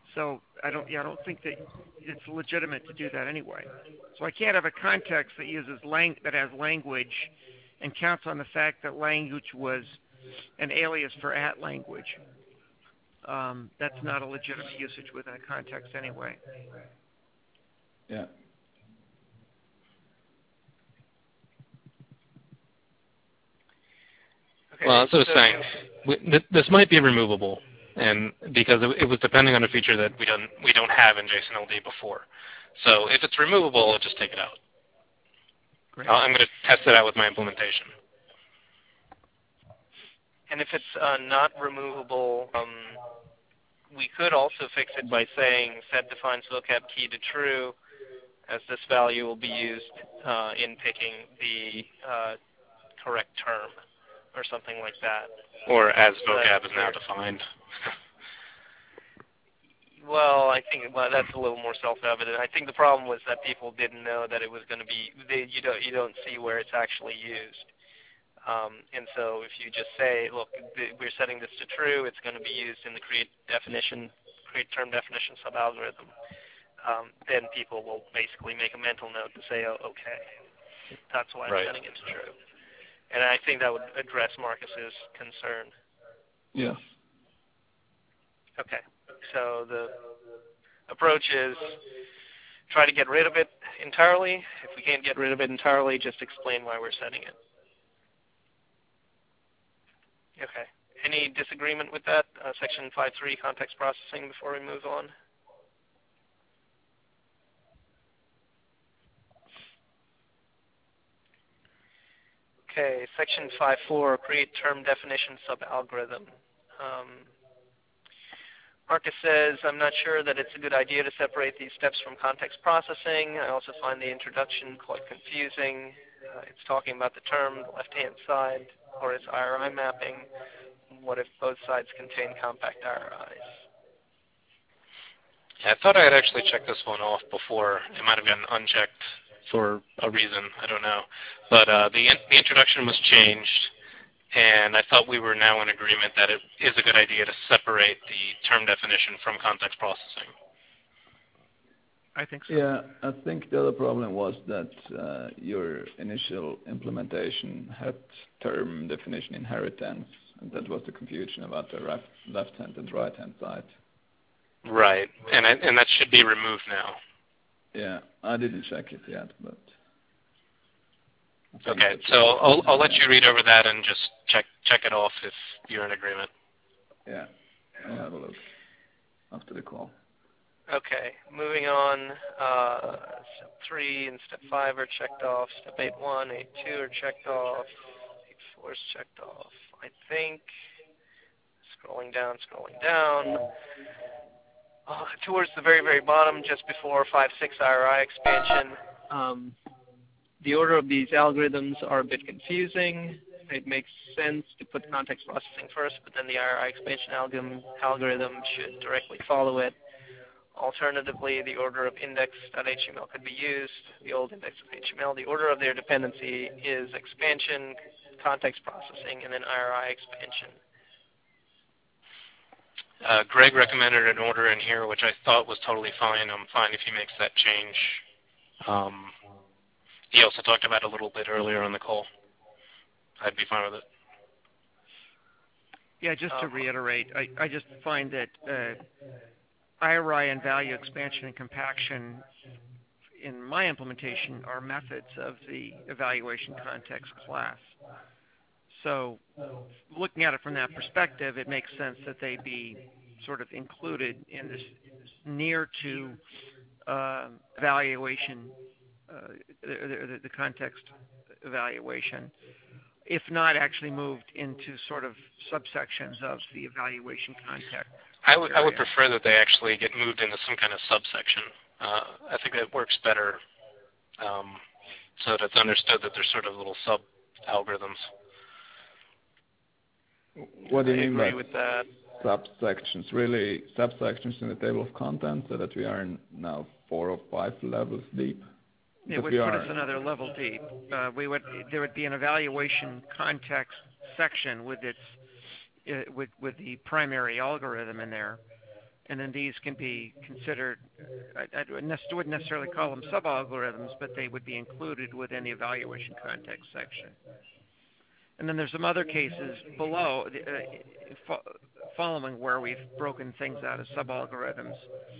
So I don't, yeah, I don't think that it's legitimate to do that anyway. So I can't have a context that uses lang- that has language and counts on the fact that language was an alias for at language. Um, that's not a legitimate usage within a context anyway. Yeah. Okay, Well, as I was so saying, we, th- this might be removable, and because it, it was depending on a feature that we don't we don't have in JSON-L D before. So if it's removable, I'll just take it out. Great. I'll, I'm going to test it out with my implementation. And if it's uh, not removable, um, we could also fix it by saying set defines vocab key to true, as this value will be used uh, in picking the uh, correct term, or something like that. Or as So vocab that's is now clear. defined. Well, I think well, that's a little more self-evident. I think the problem was that people didn't know that it was going to be. They, you don't you don't see where it's actually used. Um, and so if you just say, look, th- we're setting this to true, it's going to be used in the create definition, create term definition subalgorithm, um, then people will basically make a mental note to say, oh, okay, that's why I'm Right. setting it to true. And I think that would address Marcus's concern. Yes. Okay, so the approach is try to get rid of it entirely. If we can't get rid of it entirely, just explain why we're setting it. Okay. Any disagreement with that? Uh, section five point three, context processing, before we move on? Okay, section five point four, create term definition subalgorithm. Um, Marcus says, I'm not sure that it's a good idea to separate these steps from context processing. I also find the introduction quite confusing. Uh, it's talking about the term, the left-hand side, or it's I R I mapping. What if both sides contain compact I R Is? Yeah, I thought I had actually checked this one off before. It might have gotten unchecked for a reason. I don't know. But uh, the, in the introduction was changed, and I thought we were now in agreement that it is a good idea to separate the term definition from context processing. I think so. Yeah, I think the other problem was that uh, your initial implementation had term definition inheritance, and that was the confusion about the left, left-hand and right-hand side. Right, and I, and that should be removed now. Yeah, I didn't check it yet, but... Okay, so I'll, I'll let you read over that and just check check it off if you're in agreement. Yeah, I'll have a look after the call. Okay, moving on. Uh, step three and step five are checked off. Step eight one, eight two are checked off. eight four is checked off. I think. Scrolling down, scrolling down. Uh, towards the very, very bottom, just before five six I R I expansion. Um, the order of these algorithms are a bit confusing. It makes sense to put context processing first, but then the I R I expansion algorithm, algorithm should directly follow it. Alternatively, the order of index.html could be used, the old index.html. The order of their dependency is expansion, context processing, and then I R I expansion. Uh, Greg recommended an order in here, which I thought was totally fine. I'm fine if he makes that change. Um, he also talked about it a little bit earlier on the call. I'd be fine with it. Yeah, just to reiterate, I, I just find that uh, I R I and value expansion and compaction in my implementation are methods of the evaluation context class. So looking at it from that perspective, it makes sense that they be sort of included in this near to uh, evaluation, uh, the, the, the context evaluation, if not actually moved into sort of subsections of the evaluation context. I would, I would prefer that they actually get moved into some kind of subsection. Uh, I think that works better, um, so that it's understood that there's sort of little sub-algorithms. What do you I mean agree by with that. subsections? Really, subsections in the table of contents, so that we are now four or five levels deep? It That would we put are... us another level deep. Uh, we would there would be an evaluation context section with its uh, with with the primary algorithm in there, and then these can be considered, I, I wouldn't necessarily call them sub-algorithms, but they would be included within the evaluation context section. And then there's some other cases below, uh, fo- following where we've broken things out of sub-algorithms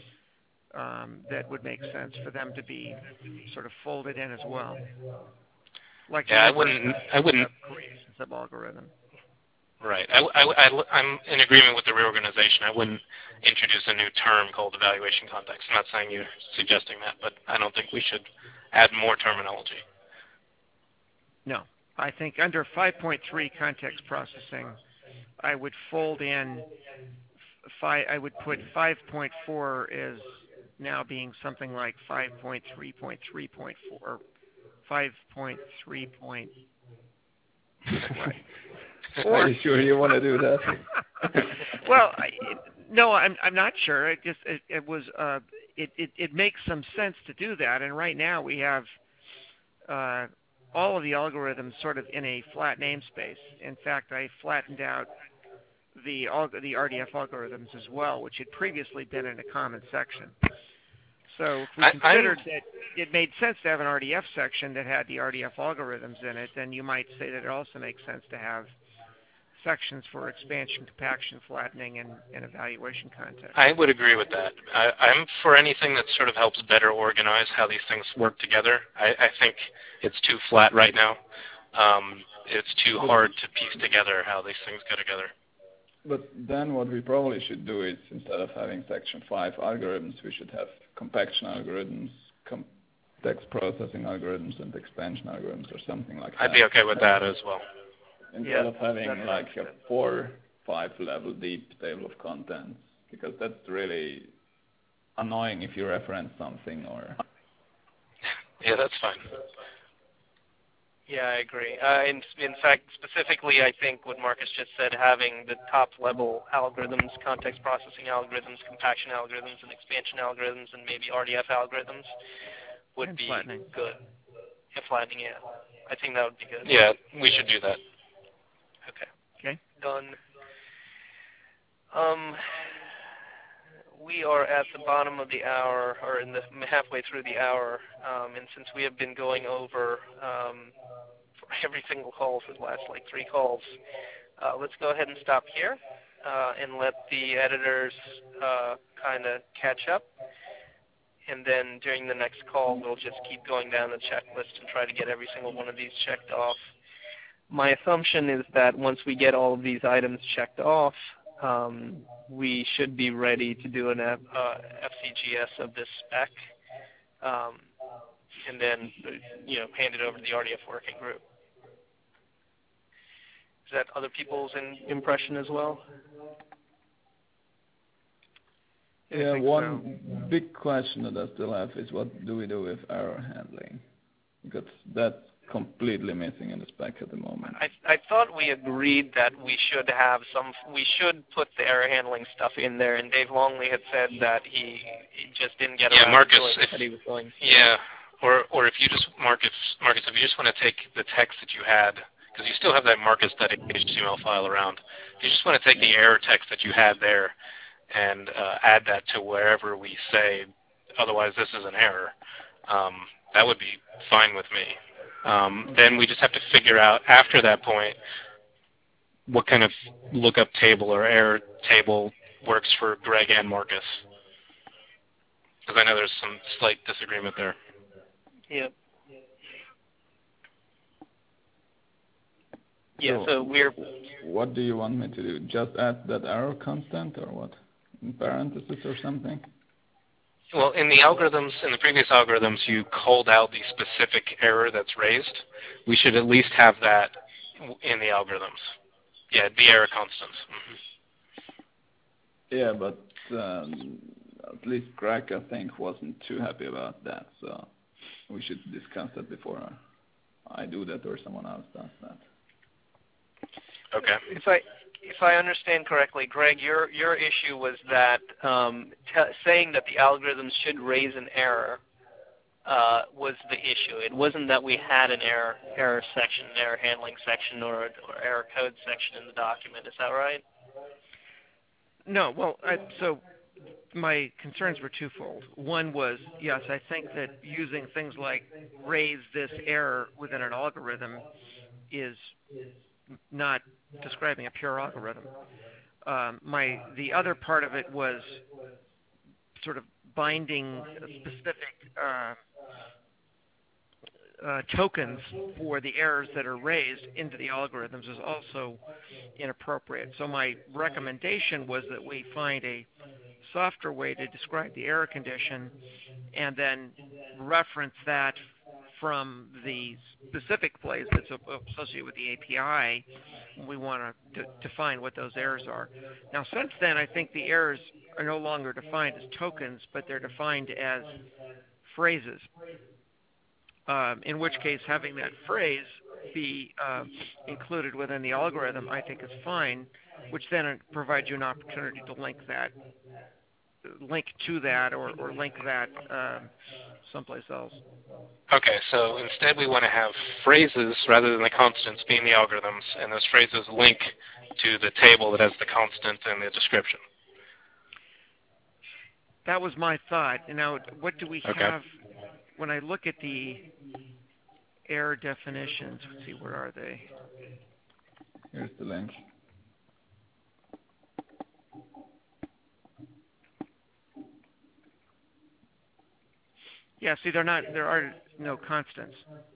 um, that would make sense for them to be sort of folded in as well. Like yeah, I wouldn't, I wouldn't, sub-algorithm. Right. I, I, I, I'm in agreement with the reorganization. I wouldn't introduce a new term called evaluation context. I'm not saying you're suggesting that, but I don't think we should add more terminology. No. I think under five point three context processing, I would fold in, five, I would put five point four as now being something like five point three point three point four, or five point three. Point, what? Or, are you sure you want to do that? Well, I, no, I'm I'm not sure. It just it, it was uh it, it it makes some sense to do that, and right now we have uh, all of the algorithms sort of in a flat namespace. In fact, I flattened out the the R D F algorithms as well, which had previously been in a common section. So if we I, considered I'm... that it made sense to have an R D F section that had the R D F algorithms in it, then you might say that it also makes sense to have sections for expansion, compaction, flattening, and, and evaluation context. I would agree with that. I, I'm for anything that sort of helps better organize how these things work together. I, I think it's too flat right now. Um, it's too hard to piece together how these things go together. But then what we probably should do is, instead of having section five algorithms, we should have compaction algorithms, context processing algorithms, and expansion algorithms, or something like that. I'd be okay with that as well. Instead yeah, of having like a four, five level deep table of contents, because that's really annoying if you reference something or... Yeah, that's fine. Yeah, I agree. Uh, in, in fact, specifically, I think what Marcus just said, having the top-level algorithms, context processing algorithms, compaction algorithms, and expansion algorithms, and maybe R D F algorithms would and be flattening. good. And flattening, yeah. I think that would be good. Yeah, we should do that. Okay. Okay. Done. Um, we are at the bottom of the hour, or in the halfway through the hour, um, and since we have been going over um, for every single call for the last like three calls, uh, let's go ahead and stop here uh, and let the editors uh, kind of catch up. And then during the next call, we'll just keep going down the checklist and try to get every single one of these checked off. My assumption is that once we get all of these items checked off, um, we should be ready to do an F, uh, F C G S of this spec, um, and then you know hand it over to the R D F working group. Is that other people's in, impression as well? Yeah, one so. big question that I still have is what do we do with error handling? Because that's completely missing in the spec at the moment. I, I thought we agreed that we should have some, we should put the error handling stuff in there, and Dave Longley had said that he, he just didn't get yeah, around Marcus, to it. If, that he was going. Yeah, or or if you just, Marcus, Marcus, if you just want to take the text that you had, because you still have that Marcus dot H T M L file around, if you just want to take the error text that you had there and uh, add that to wherever we say, otherwise this is an error, um, that would be fine with me. Um, then we just have to figure out after that point what kind of lookup table or error table works for Greg and Marcus. Because I know there's some slight disagreement there. Yep. Yeah, so, so we're... What do you want me to do? Just add that error constant or what? In parentheses or something? Well, in the algorithms, in the previous algorithms, you called out the specific error that's raised. We should at least have that in the algorithms. Yeah, the error constants. Mm-hmm. Yeah, but um, at least Greg, I think, wasn't too happy about that, so we should discuss that before I do that or someone else does that. Okay. If I if I understand correctly, Greg, your your issue was that um, t saying that the algorithms should raise an error uh, was the issue. It wasn't that we had an error error section, an error handling section, or, or error code section in the document. Is that right? No. Well, I, so my concerns were twofold. One was, yes, I think that using things like raise this error within an algorithm is not describing a pure algorithm. Um, my the other part of it was sort of binding specific uh, uh, tokens for the errors that are raised into the algorithms is also inappropriate. So my recommendation was that we find a softer way to describe the error condition and then reference that from the specific place that's associated with the A P I. We want to define what those errors are. Now, since then, I think the errors are no longer defined as tokens, but they're defined as phrases, um, in which case having that phrase be uh, included within the algorithm, I think is fine, which then provides you an opportunity to link that link to that or, or link that um, someplace else. Okay, so instead we want to have phrases rather than the constants being the algorithms, and those phrases link to the table that has the constant and the description. That was my thought. And now, what do we Okay. have when I look at the error definitions? Let's see, where are they? Here's the link. Yeah, see, they're not. There are no constants,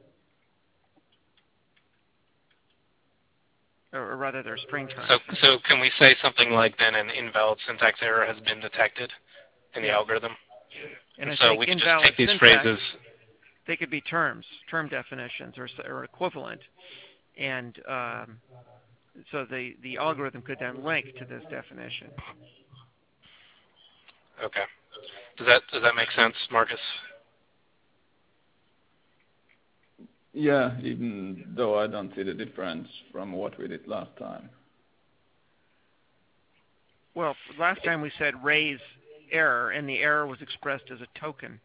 or, or rather, they're string types. So, so can we say something like then an invalid syntax error has been detected in the Yeah. algorithm? And, And I so think we can just invalid take these syntax, phrases. They could be terms, term definitions, or, or equivalent, and um, so the the algorithm could then link to this definition. Okay. Does that does that make sense, Marcus? Yeah, even though I don't see the difference from what we did last time. Well, last time we said raise error, and the error was expressed as a token.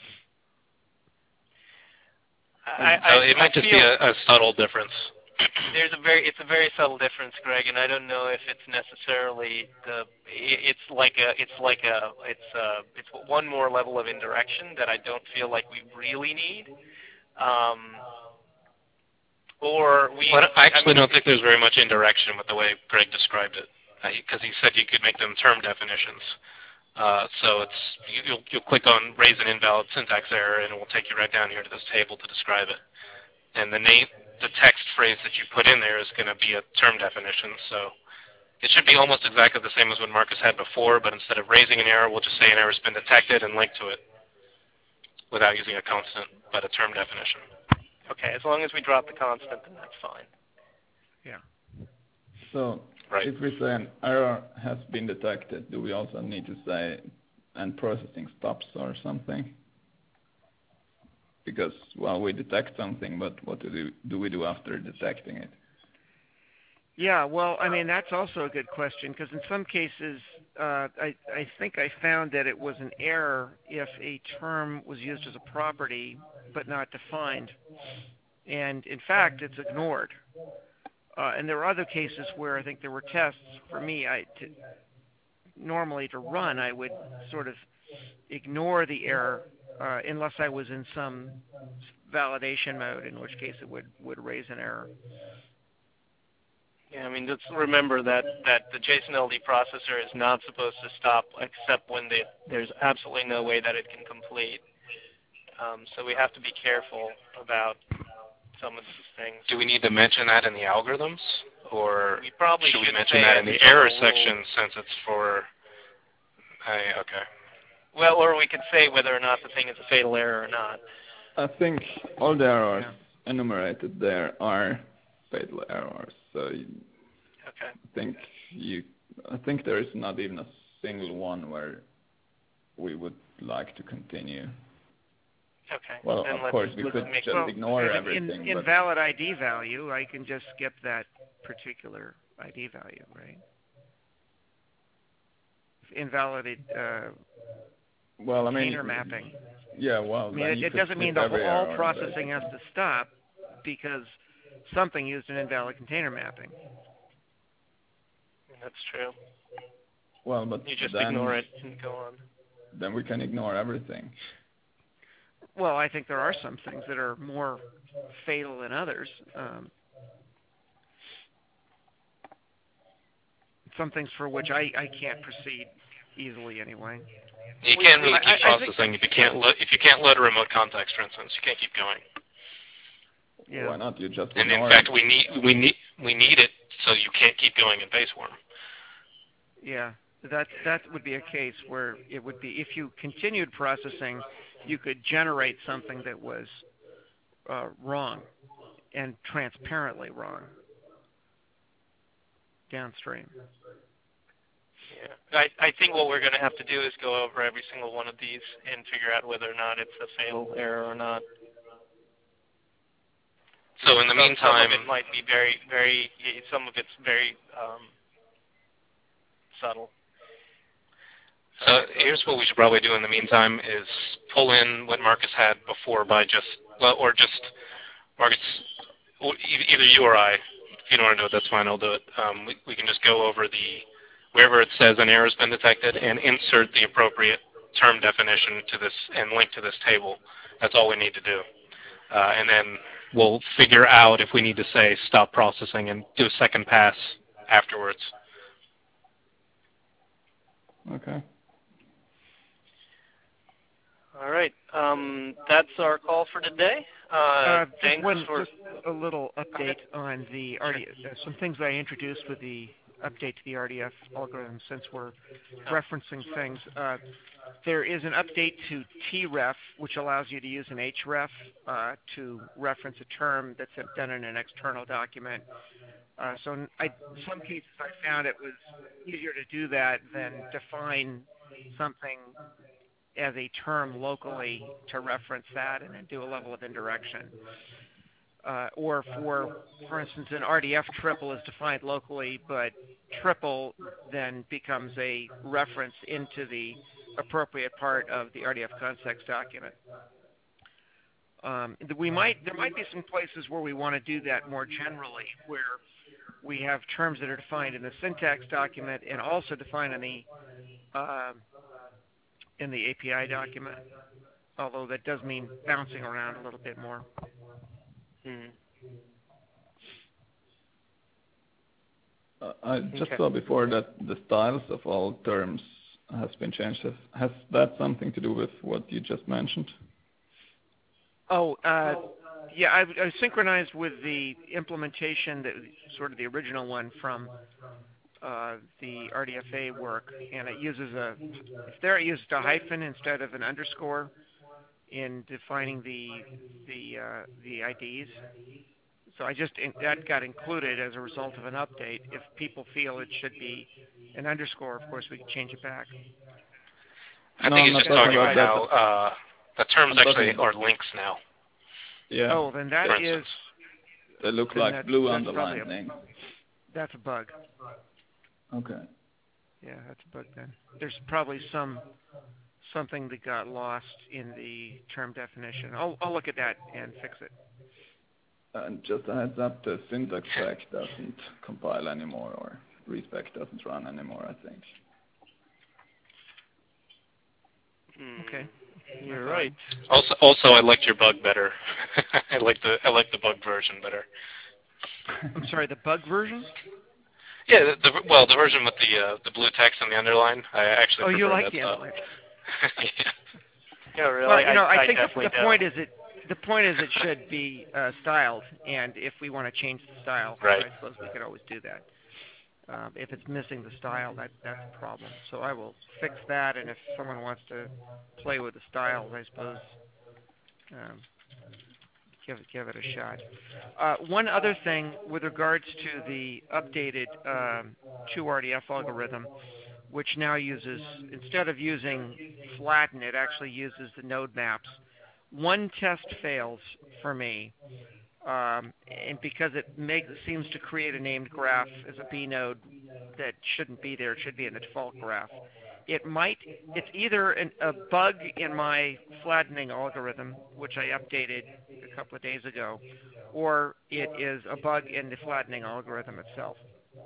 I, so I, it might I just be a, a subtle difference. There's a very, it's a very subtle difference, Greg, and I don't know if it's necessarily the, it's like a, it's like a, it's a, it's one more level of indirection that I don't feel like we really need. Um, or we. Well, I actually I mean, don't think there's very much indirection with the way Greg described it, because uh, he said you could make them term definitions. Uh, so it's you, you'll, you'll click on raise an invalid syntax error, and it will take you right down here to this table to describe it. And the name, the text phrase that you put in there is going to be a term definition. So it should be almost exactly the same as what Marcus had before, but instead of raising an error, we'll just say an error has been detected and link to it without using a constant, but a term definition. Okay, as long as we drop the constant, then that's fine. Yeah. So right. if we say an error has been detected, do we also need to say and processing stops or something? Because, well, we detect something, but what do we do, we do after detecting it? Yeah, well, I mean, that's also a good question, because in some cases, uh, I, I think I found that it was an error if a term was used as a property but not defined. And, in fact, it's ignored. Uh, and there are other cases where I think there were tests. For me, I to, normally to run, I would sort of ignore the error uh, unless I was in some validation mode, in which case it would, would raise an error. Yeah, I mean, let's remember that, that the JSON-L D processor is not supposed to stop except when they, there's absolutely no way that it can complete. Um, so we have to be careful about some of these things. Do we need to mention that in the algorithms? Or we probably should we should mention that in the error section since it's for... I, okay. Well, or we could say whether or not the thing is a fatal error or not. I think all the errors yeah. enumerated there are fatal errors. So you, okay. I think you, I think there is not even a single one where we would like to continue. Okay. Well, then of course, we could just well, ignore in, everything. In, invalid I D value, I can just skip that particular I D value, right? Invalid uh, well, I mean, container mapping. Yeah, well, I mean, it, it doesn't mean the whole all processing has to stop because something used an invalid container mapping. That's true. Well, but You just then, ignore it and go on. then we can ignore everything. Well, I think there are some things that are more fatal than others. Um, some things for which I, I can't proceed easily anyway. You can't really I- keep I- I think processing if you can't lo- if you can't load a remote context, for instance. You can't keep going. Yeah. Why not? You just And in ignore fact, it. we need we need we need it so you can't keep going in Baseworm. Yeah, that that would be a case where it would be, if you continued processing, you could generate something that was uh, wrong and transparently wrong downstream. Yeah. I, I think what we're going to have to do is go over every single one of these and figure out whether or not it's a fatal error or not. So in the some, meantime, some of it might be very, very, some of it's very um, subtle. so here's what we should probably do in the meantime is pull in what Marcus had before by just, well, or just, Marcus, or e- either you or I, if you don't want to do it, that's fine, I'll do it. Um, we, we can just go over the, wherever it says an error has been detected and insert the appropriate term definition to this and link to this table. That's all we need to do. Uh, and then we'll figure out if we need to say stop processing and do a second pass afterwards. Okay. All right. Um, that's our call for today. Uh, Uh, just thanks one, for... just a little update on the R D F, uh, some things I introduced with the update to the R D F algorithm since we're referencing things. Uh, there is an update to T ref, which allows you to use an H ref uh, to reference a term that's done in an external document. Uh, so in I, some cases I found it was easier to do that than define something as a term locally to reference that and then do a level of indirection. Uh, or for, for instance, an R D F triple is defined locally, but triple then becomes a reference into the appropriate part of the R D F context document. Um, we might, there might be some places where we want to do that more generally, where we have terms that are defined in the syntax document and also defined in the uh, in the A P I document, although that does mean bouncing around a little bit more. Hmm. Uh, I just Okay. saw before that the styles of all terms has been changed. Has, has that something to do with what you just mentioned? Oh, uh, yeah, I, I synchronized with the implementation, that sort of the original one from uh, the R D F A work, and it uses a, there it used a hyphen instead of an underscore in defining the the uh, the I Ds. So I just, that got included as a result of an update. If people feel it should be an underscore, of course, we can change it back. I No, think I'm he's not just talking talking about about how uh, the terms I'm actually talking- are links now. Yeah. Oh, then that For is, instance. They look then like that's- blue that's probably underlined a- names. that's a bug. Okay. Yeah, that's a bug then. There's probably some something that got lost in the term definition. I'll, I'll look at that and fix it. And just a heads up, the syntax spec doesn't compile anymore, or respec doesn't run anymore, I think. Hmm. Okay. You're right. Also, also, I liked your bug better. I like the I like the bug version better. I'm sorry, the bug version? Yeah, the, the well, the version with the uh, the blue text and the underline. I actually Oh, prefer you like that the style. underline. Yeah. Yeah, really. Well, you know, I, I think the, definitely the don't. point is it the point is it should be uh, styled, and if we want to change the style, Right. I suppose we could always do that. Um, if it's missing the style, that that's a problem. So I will fix that, and if someone wants to play with the styles, I suppose um, give it give it a shot. Uh, one other thing with regards to the updated um, two R D F algorithm, which now uses, instead of using flatten, it actually uses the node maps. One test fails for me, um, and because it makes, seems to create a named graph as a B node that shouldn't be there, it should be in the default graph. It might, it's either an, a bug in my flattening algorithm, which I updated a couple of days ago, or it is a bug in the flattening algorithm itself.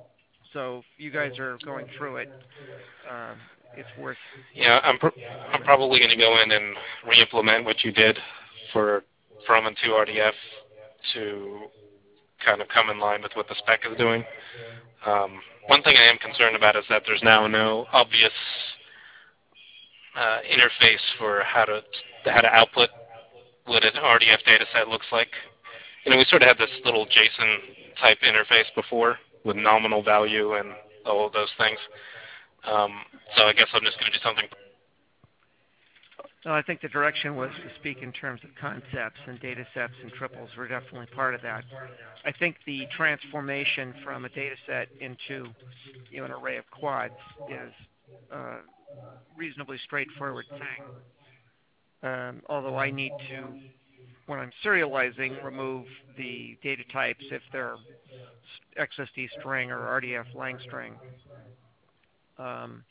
So if you guys are going through it, uh, it's worth. Yeah, I'm pr- I'm probably going to go in and re-implement what you did for from and to R D F to kind of come in line with what the spec is doing. Um, one thing I am concerned about is that there's now no obvious uh, interface for how to how to output what an R D F data set looks like. You know, we sort of had this little JSON type interface before with nominal value and all of those things. Um, so I guess I'm just going to do something. No, I think the direction was to speak in terms of concepts, and data sets and triples were definitely part of that. I think the transformation from a data set into, you know, an array of quads is a reasonably straightforward thing. Um, although I need to, when I'm serializing, remove the data types if they're X S D string or R D F lang string. Um,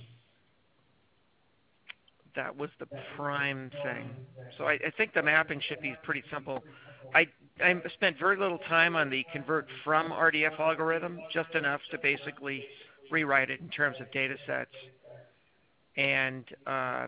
that was the prime thing. So I, I think the mapping should be pretty simple. I, I spent very little time on the convert from R D F algorithm, just enough to basically rewrite it in terms of data sets. And uh,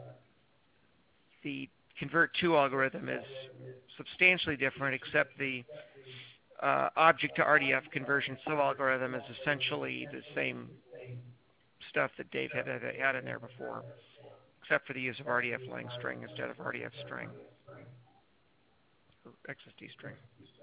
the convert to algorithm is substantially different, except the uh, object to R D F conversion sub-algorithm is essentially the same stuff that Dave had, had in there before, except for the use of R D F lang string instead of R D F string, or X S D string.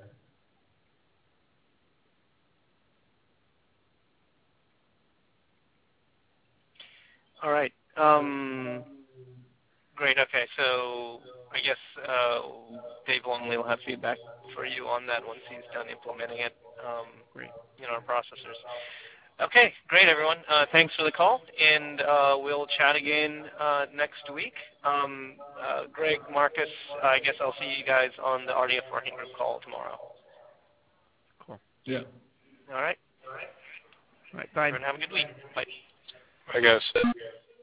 All right. Um, great. Okay. So I guess uh, Dave Longley will have feedback for you on that once he's done implementing it um, Great. in our processors. Okay. Great, everyone. Uh, thanks for the call, and uh, we'll chat again uh, next week. Um, uh, Greg, Marcus, I guess I'll see you guys on the R D F working group call tomorrow. Cool. Yeah. All right. All right. Bye. Everyone have a good week. Bye. I guess.